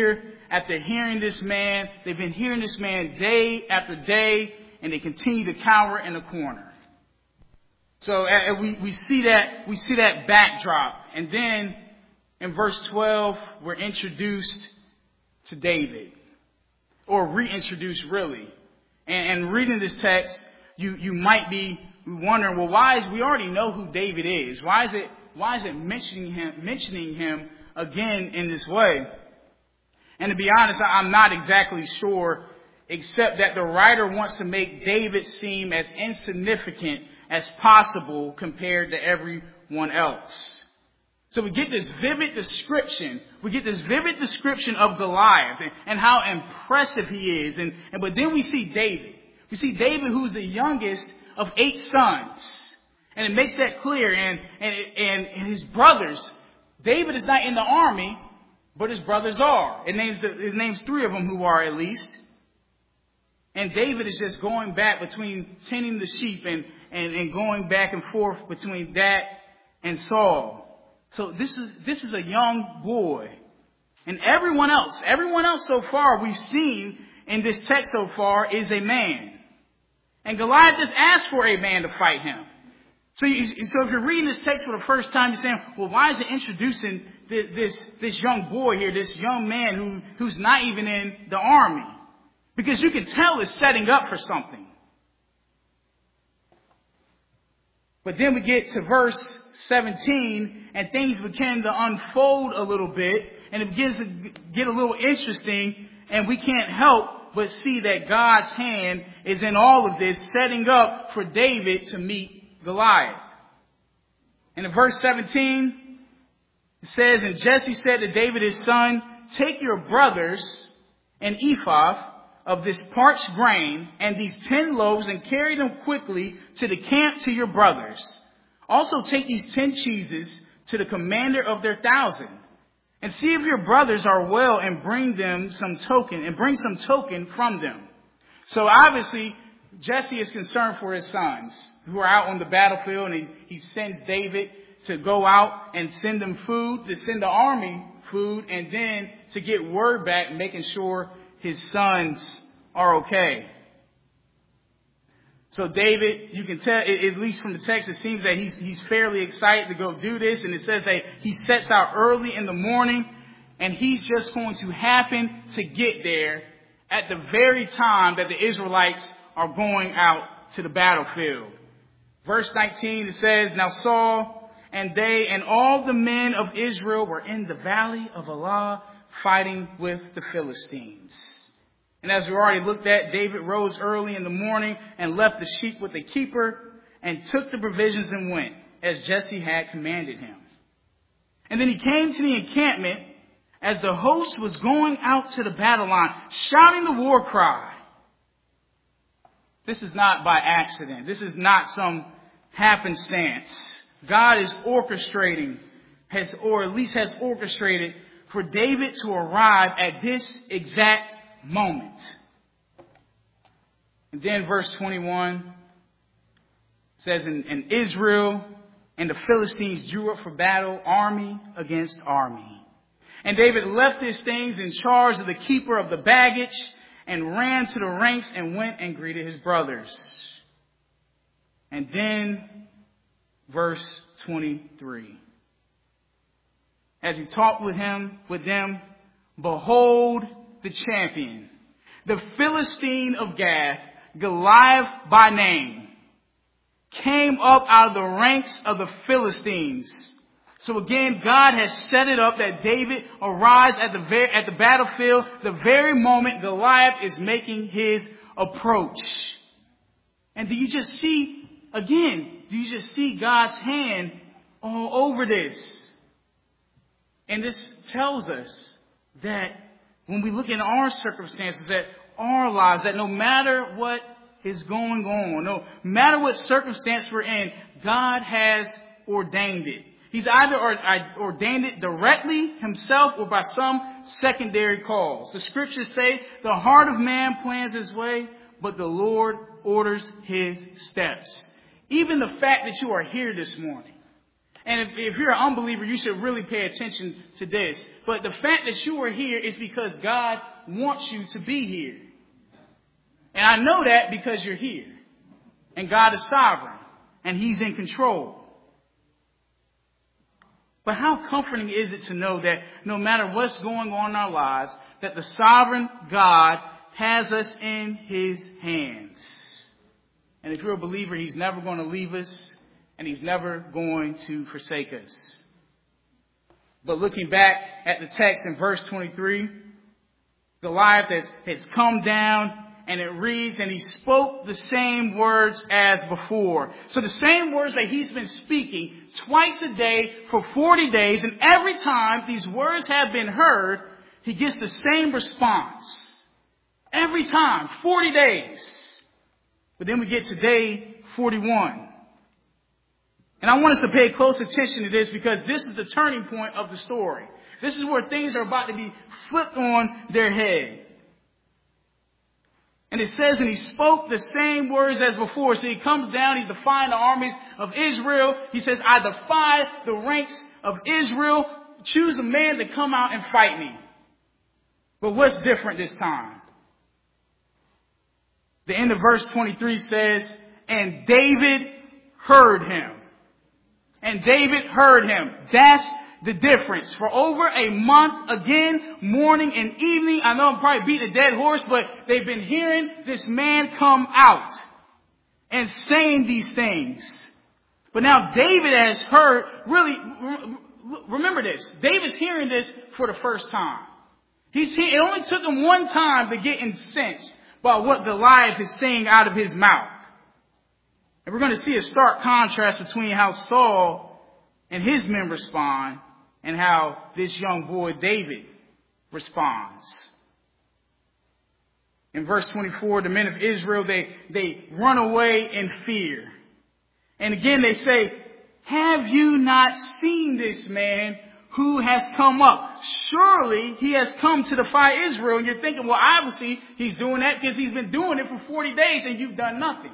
after hearing this man. They've been hearing this man day after day, and they continue to cower in the corner. So uh, we, we see that, we see that backdrop. And then in verse twelve, we're introduced to David, or reintroduced really. And, and reading this text, you, you might be wondering, well, why is, we already know who David is. Why is it, why is it mentioning him, mentioning him again in this way? And to be honest, I'm not exactly sure, except that the writer wants to make David seem as insignificant as possible compared to everyone else. So we get this vivid description. We get this vivid description of Goliath and, and how impressive he is. And, and but then we see David. We see David, who's the youngest of eight sons. And it makes that clear. And, and, and, and his brothers, David is not in the army, but his brothers are. It names, it names three of them who are at least. And David is just going back between tending the sheep and, and, and going back and forth between that and Saul. So this is, this is a young boy. And everyone else, everyone else so far we've seen in this text so far is a man. And Goliath just asked for a man to fight him. So, you, so if you're reading this text for the first time, you're saying, well, why is it introducing this, this, this young boy here, this young man who, who's not even in the army? Because you can tell it's setting up for something. But then we get to verse seventeen, and things begin to unfold a little bit, and it begins to get a little interesting, and we can't help but see that God's hand is in all of this, setting up for David to meet Goliath. And in verse seventeen, it says, and Jesse said to David his son, take your brothers an ephah of this parched grain and these ten loaves and carry them quickly to the camp to your brothers. Also take these ten cheeses to the commander of their thousand and see if your brothers are well and bring them some token and bring some token from them. So obviously Jesse is concerned for his sons who are out on the battlefield, and he, he sends David to go out and send them food, to send the army food, and then to get word back, making sure his sons are okay. So David, you can tell, at least from the text, it seems that he's, he's fairly excited to go do this. And it says that he sets out early in the morning, and he's just going to happen to get there at the very time that the Israelites are going out to the battlefield. Verse nineteen, it says, now Saul and they and all the men of Israel were in the valley of Elah fighting with the Philistines. And as we already looked at, David rose early in the morning and left the sheep with the keeper and took the provisions and went, as Jesse had commanded him. And then he came to the encampment as the host was going out to the battle line, shouting the war cry. This is not by accident. This is not some happenstance. God is orchestrating, has, or at least has orchestrated for David to arrive at this exact moment. And then verse twenty-one says, in, in Israel and the Philistines drew up for battle, army against army. And David left his things in charge of the keeper of the baggage and ran to the ranks and went and greeted his brothers. And then verse twenty-three. As he talked with him, with them, behold, the champion, the Philistine of Gath, Goliath by name, came up out of the ranks of the Philistines. So again, God has set it up that David arrives at the ver- at the battlefield the very moment Goliath is making his approach. And do you just see, again, do you just see God's hand all over this? And this tells us that when we look in our circumstances, that our lives, that no matter what is going on, no matter what circumstance we're in, God has ordained it. He's either ordained it directly himself or by some secondary cause. The scriptures say the heart of man plans his way, but the Lord orders his steps. Even the fact that you are here this morning, And if, if you're an unbeliever, you should really pay attention to this. But the fact that you are here is because God wants you to be here. And I know that because you're here. And God is sovereign. And He's in control. But how comforting is it to know that no matter what's going on in our lives, that the sovereign God has us in His hands. And if you're a believer, He's never going to leave us. And He's never going to forsake us. But looking back at the text in verse twenty-three, Goliath has, has come down and it reads, and he spoke the same words as before. So the same words that he's been speaking twice a day for forty days. And every time these words have been heard, he gets the same response. Every time, forty days. But then we get to day forty-one. And I want us to pay close attention to this because this is the turning point of the story. This is where things are about to be flipped on their head. And it says, and he spoke the same words as before. So he comes down, he's defying the armies of Israel. He says, I defy the ranks of Israel. Choose a man to come out and fight me. But what's different this time? The end of verse twenty-three says, and David heard him. And David heard him. That's the difference. For over a month, again, morning and evening, I know I'm probably beating a dead horse, but they've been hearing this man come out and saying these things. But now David has heard, really, remember this, David's hearing this for the first time. He's he, it only took him one time to get incensed by what Goliath is saying out of his mouth. And we're going to see a stark contrast between how Saul and his men respond and how this young boy David responds. In verse twenty-four, the men of Israel, they, they run away in fear. And again they say, have you not seen this man who has come up? Surely he has come to defy Israel. And you're thinking, well, obviously he's doing that because he's been doing it for forty days and you've done nothing.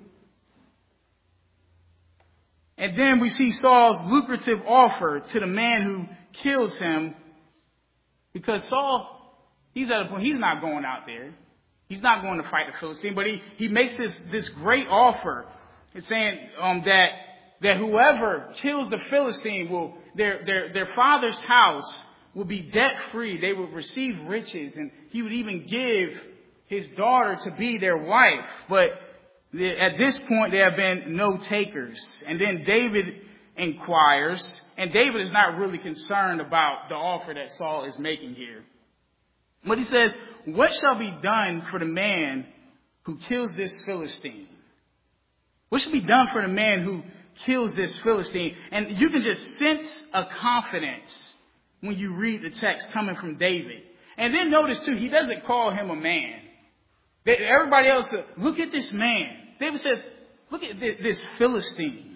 And then we see Saul's lucrative offer to the man who kills him, because Saul, he's at a point, he's not going out there. He's not going to fight the Philistine, but he, he makes this, this great offer. It's saying um, that, that whoever kills the Philistine will, their, their, their father's house will be debt free. They will receive riches, and he would even give his daughter to be their wife. But at this point, there have been no takers. And then David inquires, and David is not really concerned about the offer that Saul is making here. But he says, what shall be done for the man who kills this Philistine? What shall be done for the man who kills this Philistine? And you can just sense a confidence when you read the text coming from David. And then notice, too, he doesn't call him a man. Everybody else says, look at this man. David says, look at this Philistine.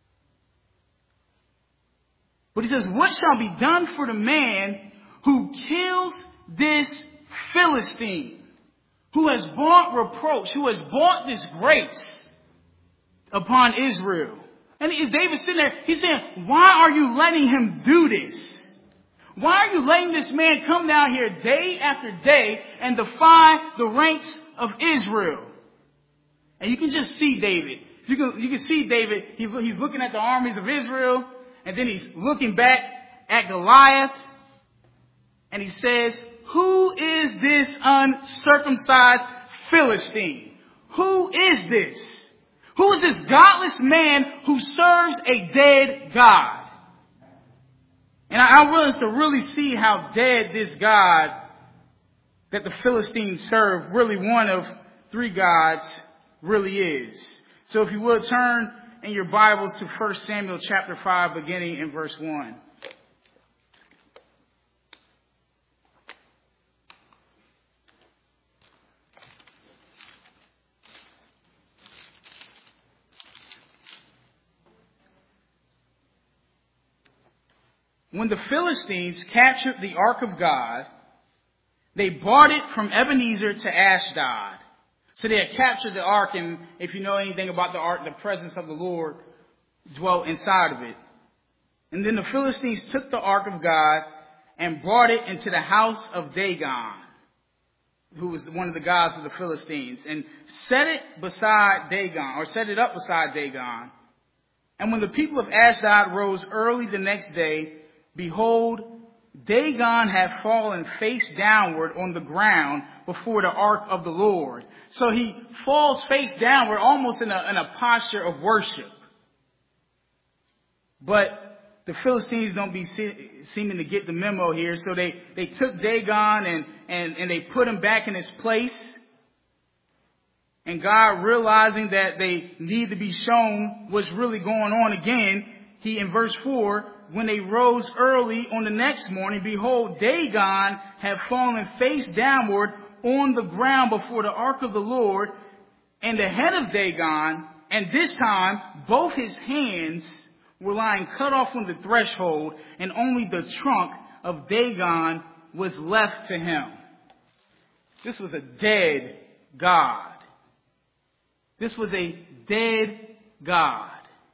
But he says, what shall be done for the man who kills this Philistine, who has brought reproach, who has brought disgrace upon Israel? And David's sitting there, he's saying, why are you letting him do this? Why are you letting this man come down here day after day and defy the ranks of Israel? And you can just see David. You can, you can see David. He, he's looking at the armies of Israel. And then he's looking back at Goliath. And he says, who is this uncircumcised Philistine? Who is this? Who is this godless man who serves a dead God? And I, I want us to really see how dead this God that the Philistines serve, really one of three gods, really is. So if you will, turn in your Bibles to First Samuel chapter five, beginning in verse one. When the Philistines captured the ark of God, they brought it from Ebenezer to Ashdod. So they had captured the ark, and if you know anything about the ark, the presence of the Lord dwelt inside of it. And then the Philistines took the ark of God and brought it into the house of Dagon, who was one of the gods of the Philistines, and set it beside Dagon, or set it up beside Dagon. And when the people of Ashdod rose early the next day, behold, Dagon had fallen face downward on the ground before the ark of the Lord. So he falls face downward, almost in a, in a posture of worship. But the Philistines don't be se- seeming to get the memo here. So they, they took Dagon and, and, and they put him back in his place. And God, realizing that they need to be shown what's really going on again, he, in verse four, when they rose early on the next morning, behold, Dagon had fallen face downward on the ground before the ark of the Lord, and the head of Dagon, and this time both his hands were lying cut off on the threshold, and only the trunk of Dagon was left to him. This was a dead God. This was a dead God.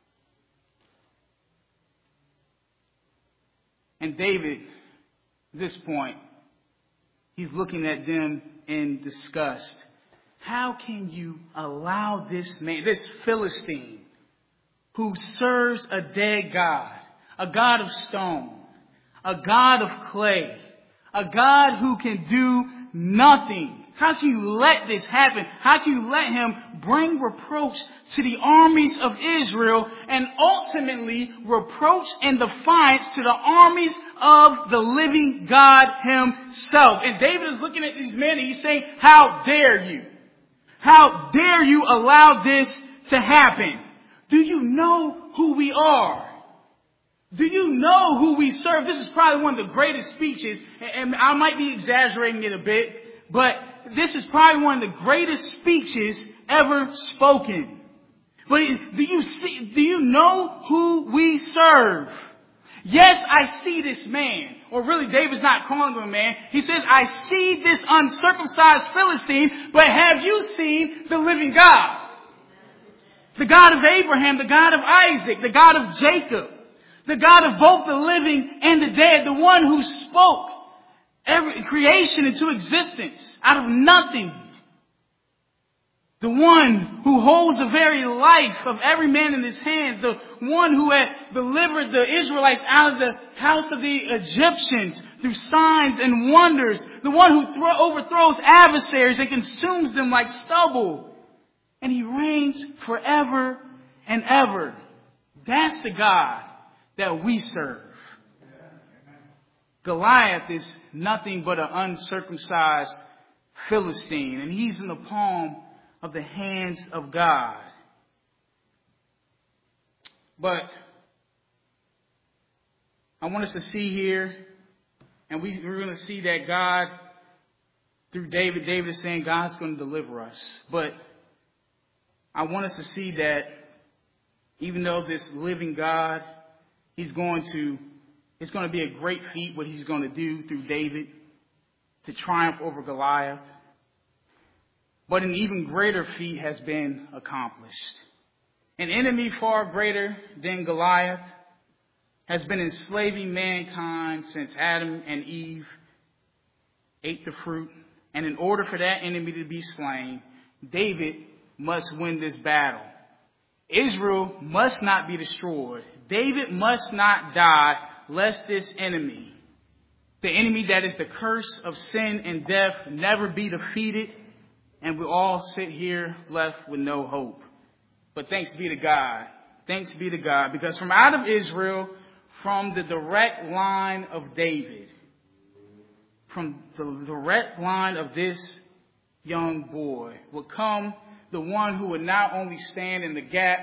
And David, at this point, he's looking at them in disgust. How can you allow this man, this Philistine, who serves a dead God, a God of stone, a God of clay, a God who can do nothing? How can you let this happen? How can you let him bring reproach to the armies of Israel and ultimately reproach and defiance to the armies of the living God himself? And David is looking at these men and he's saying, how dare you? How dare you allow this to happen? Do you know who we are? Do you know who we serve? This is probably one of the greatest speeches, and I might be exaggerating it a bit, but this is probably one of the greatest speeches ever spoken. But do you see, do you know who we serve? Yes, I see this man. Or really, David's not calling him a man. He says, I see this uncircumcised Philistine, but have you seen the living God? The God of Abraham, the God of Isaac, the God of Jacob, the God of both the living and the dead, the one who spoke every creation into existence out of nothing. The one who holds the very life of every man in his hands. The one who had delivered the Israelites out of the house of the Egyptians through signs and wonders. The one who thro- overthrows adversaries and consumes them like stubble. And he reigns forever and ever. That's the God that we serve. Goliath is nothing but an uncircumcised Philistine, and he's in the palm of the hands of God. But I want us to see here, and we, we're going to see that God, through David, David is saying God's going to deliver us. But I want us to see that even though this living God, he's going to, it's going to be a great feat what he's going to do through David to triumph over Goliath. But an even greater feat has been accomplished. An enemy far greater than Goliath has been enslaving mankind since Adam and Eve ate the fruit. And in order for that enemy to be slain, David must win this battle. Israel must not be destroyed. David must not die, lest this enemy, the enemy that is the curse of sin and death, never be defeated, and we all sit here left with no hope. But thanks be to God. Thanks be to God. Because from out of Israel, from the direct line of David, from the direct line of this young boy, would come the one who would not only stand in the gap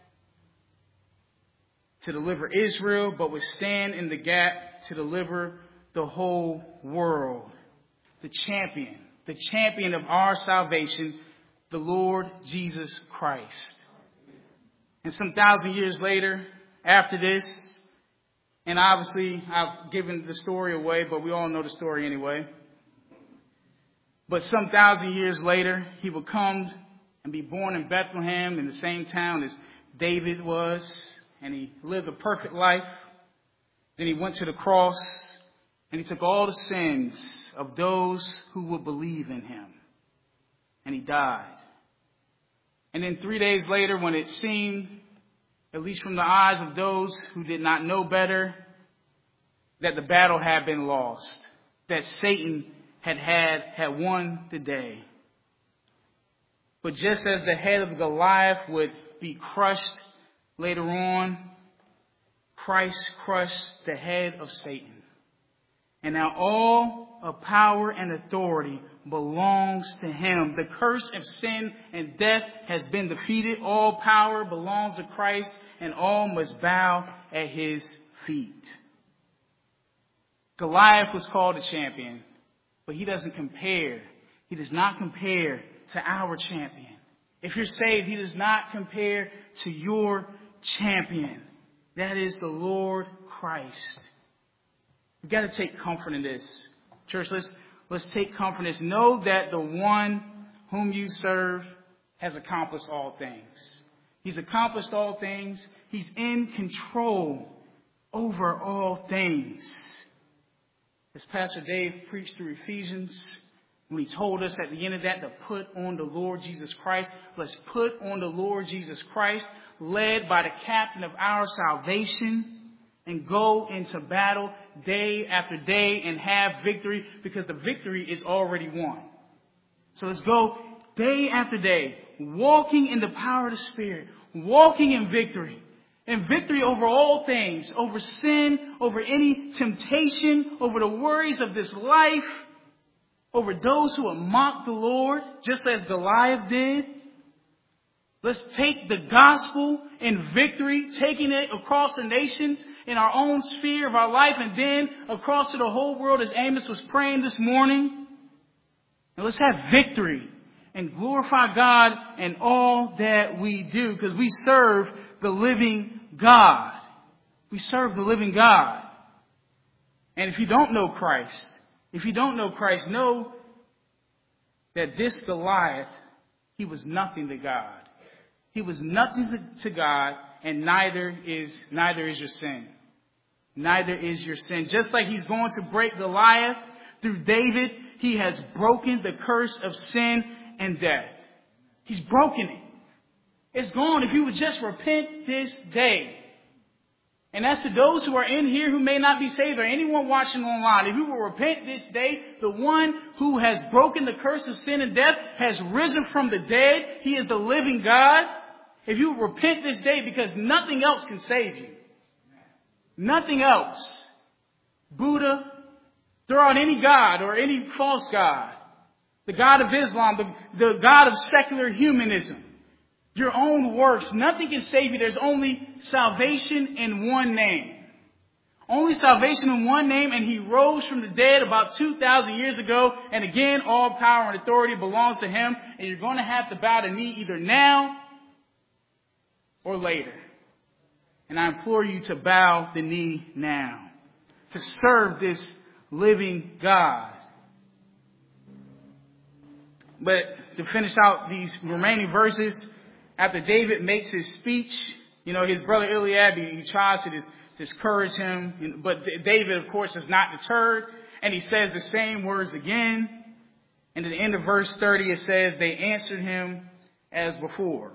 to deliver Israel, but would stand in the gap to deliver the whole world. The champion, the champion of our salvation, the Lord Jesus Christ. And some thousand years later, after this, and obviously I've given the story away, but we all know the story anyway. But some thousand years later, he will come and be born in Bethlehem, in the same town as David was. And he lived a perfect life. Then he went to the cross and he took all the sins of those who would believe in him. And he died. And then three days later, when it seemed, at least from the eyes of those who did not know better, that the battle had been lost, that Satan had had, had won the day. But just as the head of Goliath would be crushed later on, Christ crushed the head of Satan. And now all of power and authority belongs to him. The curse of sin and death has been defeated. All power belongs to Christ, and all must bow at his feet. Goliath was called a champion, but he doesn't compare. He does not compare to our champion. If you're saved, he does not compare to your champion. That is the Lord Christ. We've got to take comfort in this. Church, let's, let's take comfort in this. Know that the one whom you serve has accomplished all things. He's accomplished all things. He's in control over all things. As Pastor Dave preached through Ephesians, when he told us at the end of that to put on the Lord Jesus Christ, let's put on the Lord Jesus Christ, led by the captain of our salvation, and go into battle day after day and have victory, because the victory is already won. So let's go day after day, walking in the power of the Spirit, walking in victory. And victory over all things, over sin, over any temptation, over the worries of this life, over those who have mocked the Lord, just as Goliath did. Let's take the gospel in victory, taking it across the nations in our own sphere of our life, and then across to the whole world as Amos was praying this morning. And let's have victory and glorify God in all that we do, because we serve the living God. We serve the living God. And if you don't know Christ, if you don't know Christ, know that this Goliath, he was nothing to God. He was nothing to God, and neither is, neither is your sin. Neither is your sin. Just like he's going to break Goliath through David, he has broken the curse of sin and death. He's broken it. It's gone if you would just repent this day. And as to those who are in here who may not be saved, or anyone watching online, if you will repent this day, the one who has broken the curse of sin and death has risen from the dead. He is the living God. If you will repent this day, because nothing else can save you. Nothing else. Buddha, throw out any god or any false god. The God of Islam, the, the God of secular humanism. Your own works. Nothing can save you. There's only salvation in one name. Only salvation in one name, and he rose from the dead about two thousand years ago. And again, all power and authority belongs to him. And you're going to have to bow the knee either now or later. And I implore you to bow the knee now, to serve this living God. But to finish out these remaining verses, after David makes his speech, you know, his brother Eliab, he, he tries to dis, discourage him. But David, of course, is not deterred. And he says the same words again. And at the end of verse thirty, it says, they answered him as before.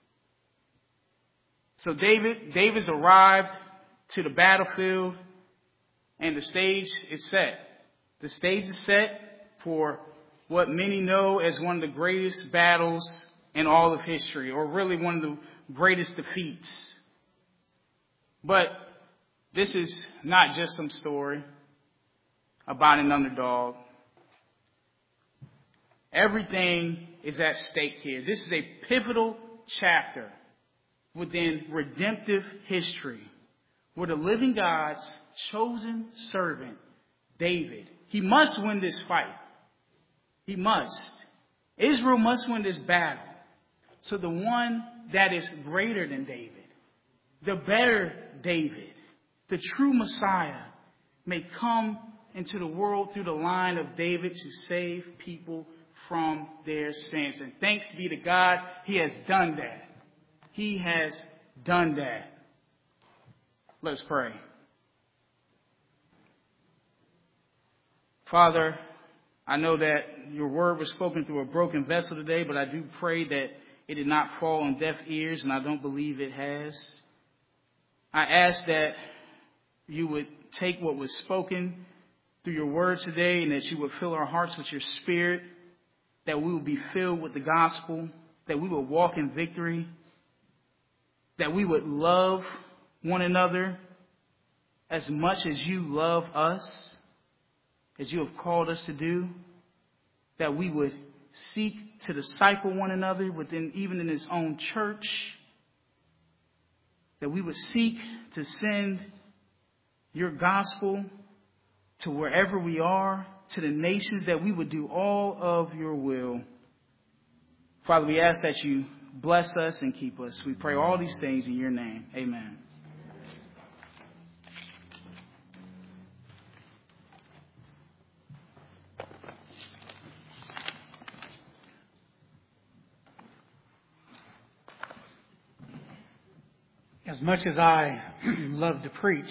So David, David's arrived to the battlefield, and the stage is set. The stage is set for what many know as one of the greatest battles in all of history, or really one of the greatest defeats. But this is not just some story about an underdog. Everything is at stake here. This is a pivotal chapter within redemptive history, where the living God's chosen servant, David, he must win this fight. He must. Israel must win this battle. So the one that is greater than David, the better David, the true Messiah, may come into the world through the line of David to save people from their sins. And thanks be to God, he has done that. He has done that. Let's pray. Father, I know that your word was spoken through a broken vessel today, but I do pray that it did not fall on deaf ears, and I don't believe it has. I ask that you would take what was spoken through your word today and that you would fill our hearts with your spirit, that we will be filled with the gospel, that we will walk in victory, that we would love one another as much as you love us, as you have called us to do, that we would seek to disciple one another within, even in his own church, that we would seek to send your gospel to wherever we are, to the nations, that we would do all of your will. Father, we ask that you bless us and keep us. We pray all these things in your name. Amen.
As much as I love to preach,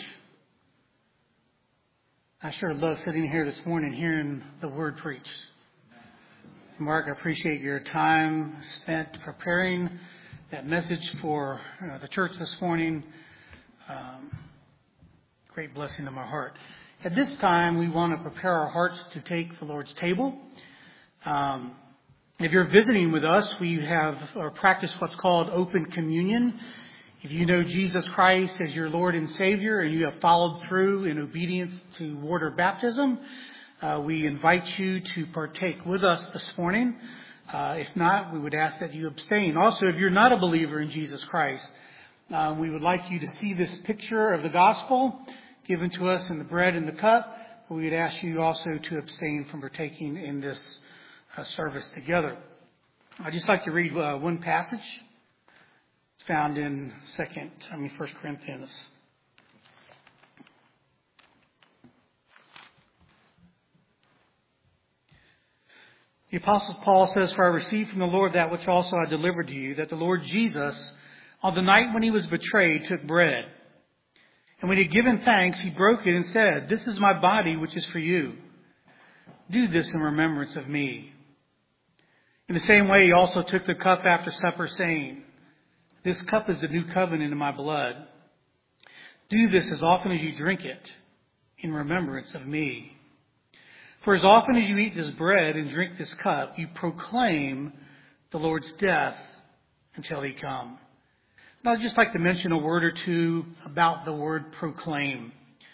I sure love sitting here this morning hearing the word preached. Mark, I appreciate your time spent preparing that message for uh, the church this morning. Um, great blessing to my heart. At this time, we want to prepare our hearts to take the Lord's table. Um, if you're visiting with us, we have or practice what's called open communion. If you know Jesus Christ as your Lord and Savior and you have followed through in obedience to water baptism, uh, we invite you to partake with us this morning. Uh, if not, we would ask that you abstain. Also, if you're not a believer in Jesus Christ, uh, we would like you to see this picture of the gospel given to us in the bread and the cup. We would ask you also to abstain from partaking in this uh, service together. I'd just like to read uh, one passage. It's found in Second, I mean First Corinthians. The Apostle Paul says, "For I received from the Lord that which also I delivered to you, that the Lord Jesus, on the night when he was betrayed, took bread. And when he had given thanks, he broke it and said, 'This is my body, which is for you. Do this in remembrance of me.' In the same way, he also took the cup after supper, saying, 'This cup is the new covenant in my blood. Do this as often as you drink it in remembrance of me. For as often as you eat this bread and drink this cup, you proclaim the Lord's death until he come.'" Now, I'd just like to mention a word or two about the word proclaim.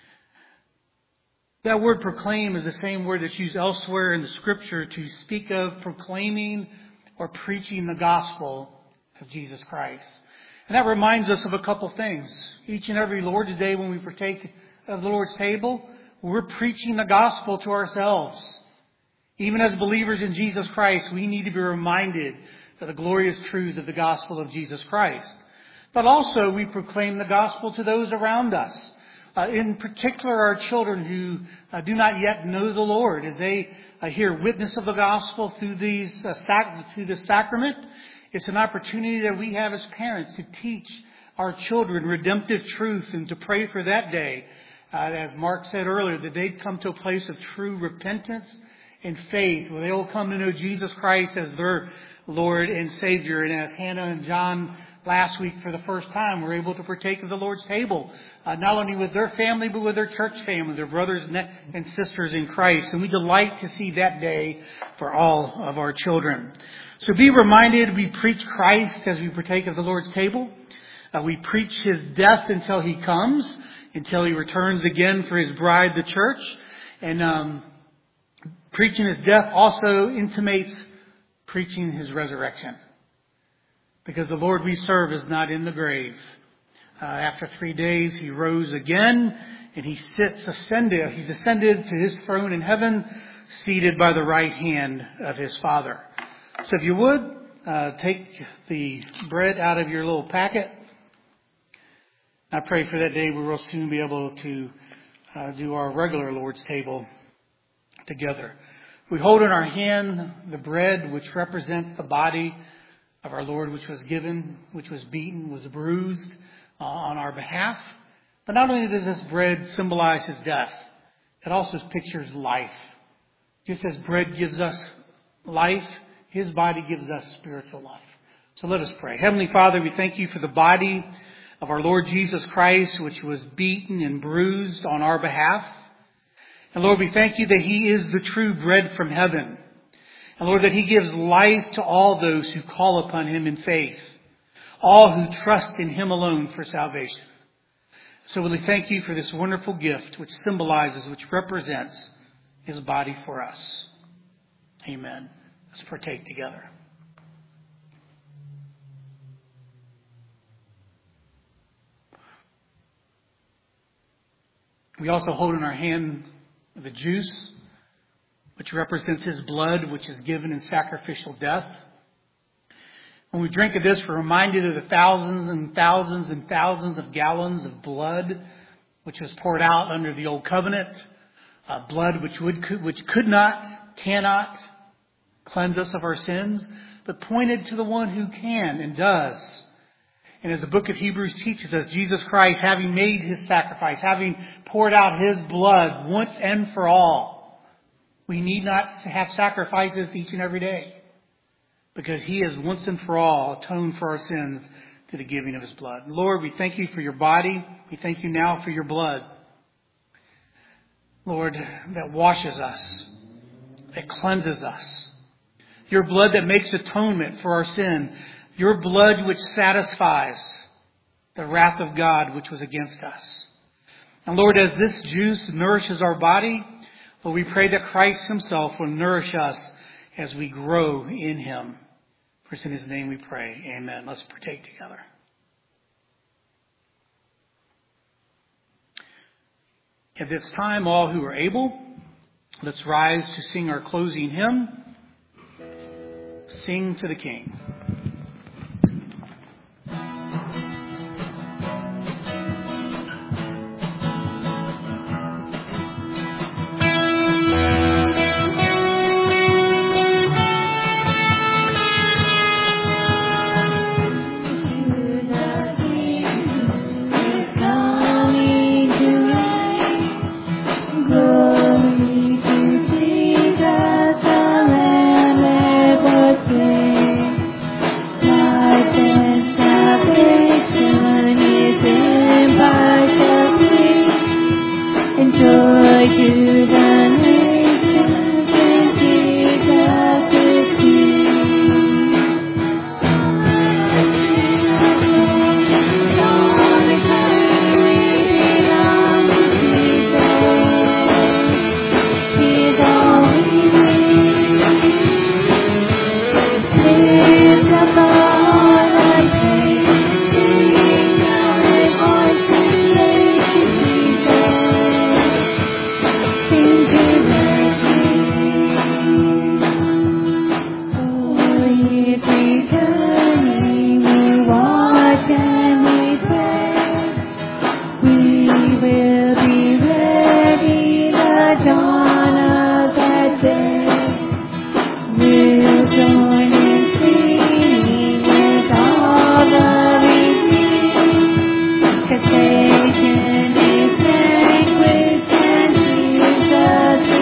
That word proclaim is the same word that's used elsewhere in the scripture to speak of proclaiming or preaching the gospel of Jesus Christ. And that reminds us of a couple things. Each and every Lord's Day when we partake of the Lord's table, we're preaching the gospel to ourselves. Even as believers in Jesus Christ, we need to be reminded of the glorious truths of the gospel of Jesus Christ. But also we proclaim the gospel to those around us. Uh, in particular, our children who uh, do not yet know the Lord, as they uh, hear witness of the gospel through these uh, sac- through the sacrament. It's an opportunity that we have as parents to teach our children redemptive truth and to pray for that day. Uh, as Mark said earlier, that they'd come to a place of true repentance and faith, where they will come to know Jesus Christ as their Lord and Savior. And as Hannah and John last week for the first time were able to partake of the Lord's table, uh, not only with their family, but with their church family, their brothers and sisters in Christ. And we delight to see that day for all of our children. So be reminded, we preach Christ as we partake of the Lord's table. Uh, we preach his death until he comes, until he returns again for his bride, the church. And um, preaching his death also intimates preaching his resurrection. Because the Lord we serve is not in the grave. Uh, after three days, he rose again, and he sits ascended. He's ascended to his throne in heaven, seated by the right hand of his Father. So if you would, uh, take the bread out of your little packet. I pray for that day we will soon be able to uh, do our regular Lord's table together. We hold in our hand the bread which represents the body of our Lord, which was given, which was beaten, was bruised uh, on our behalf. But not only does this bread symbolize his death, it also pictures life. Just as bread gives us life, his body gives us spiritual life. So let us pray. Heavenly Father, we thank you for the body of our Lord Jesus Christ, which was beaten and bruised on our behalf. And Lord, we thank you that he is the true bread from heaven. And Lord, that he gives life to all those who call upon him in faith, all who trust in him alone for salvation. So we thank you for this wonderful gift which symbolizes, which represents his body for us. Amen. Let's partake together. We also hold in our hand the juice, which represents his blood, which is given in sacrificial death. When we drink of this, we're reminded of the thousands and thousands and thousands of gallons of blood which was poured out under the old covenant. Uh, blood which would could, which could not, cannot cleanse us of our sins, but pointed to the one who can and does. And as the book of Hebrews teaches us, Jesus Christ, having made his sacrifice, having poured out his blood once and for all, we need not have sacrifices each and every day, because he has once and for all atoned for our sins to the giving of his blood. Lord, we thank you for your body. We thank you now for your blood, Lord, that washes us, that cleanses us. Your blood that makes atonement for our sin. Your blood which satisfies the wrath of God which was against us. And Lord, as this juice nourishes our body, Lord, we pray that Christ himself will nourish us as we grow in him. For it's in his name we pray. Amen. Let's partake together. At this time, all who are able, let's rise to sing our closing hymn, Sing to the King.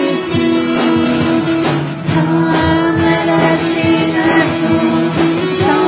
Come, let us sing a song.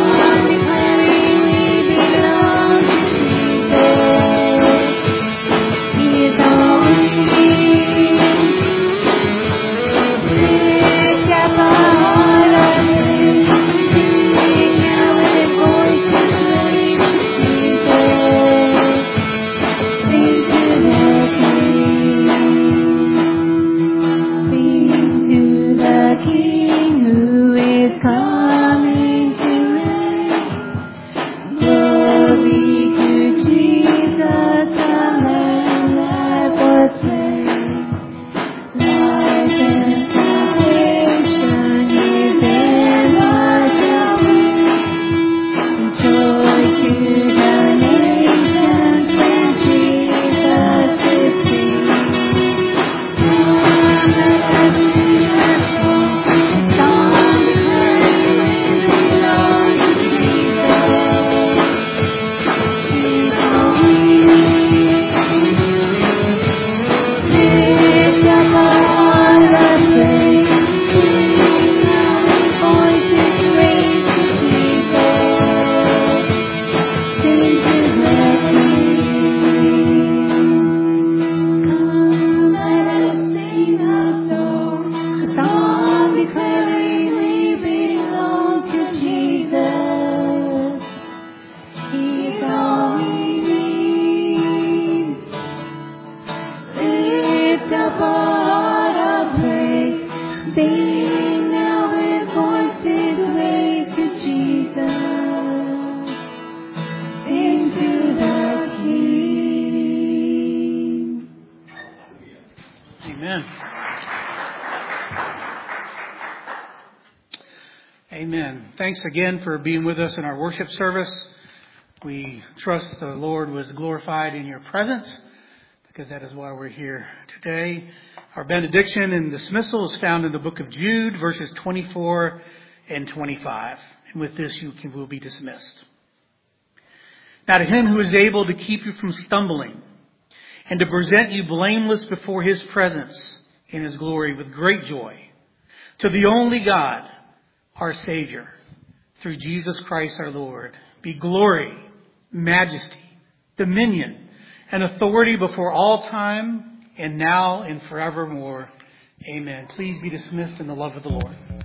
Amen. Thanks again for being with us in our worship service. We trust the Lord was glorified in your presence, because that is why we're here today. Our benediction and dismissal is found in the book of Jude, verses twenty-four and twenty-five. And with this, you can, will be dismissed. Now to him who is able to keep you from stumbling and to present you blameless before his presence in his glory with great joy, to the only God, our Savior, through Jesus Christ our Lord, be glory, majesty, dominion, and authority before all time, and now and forevermore. Amen. Please be dismissed in the love of the Lord.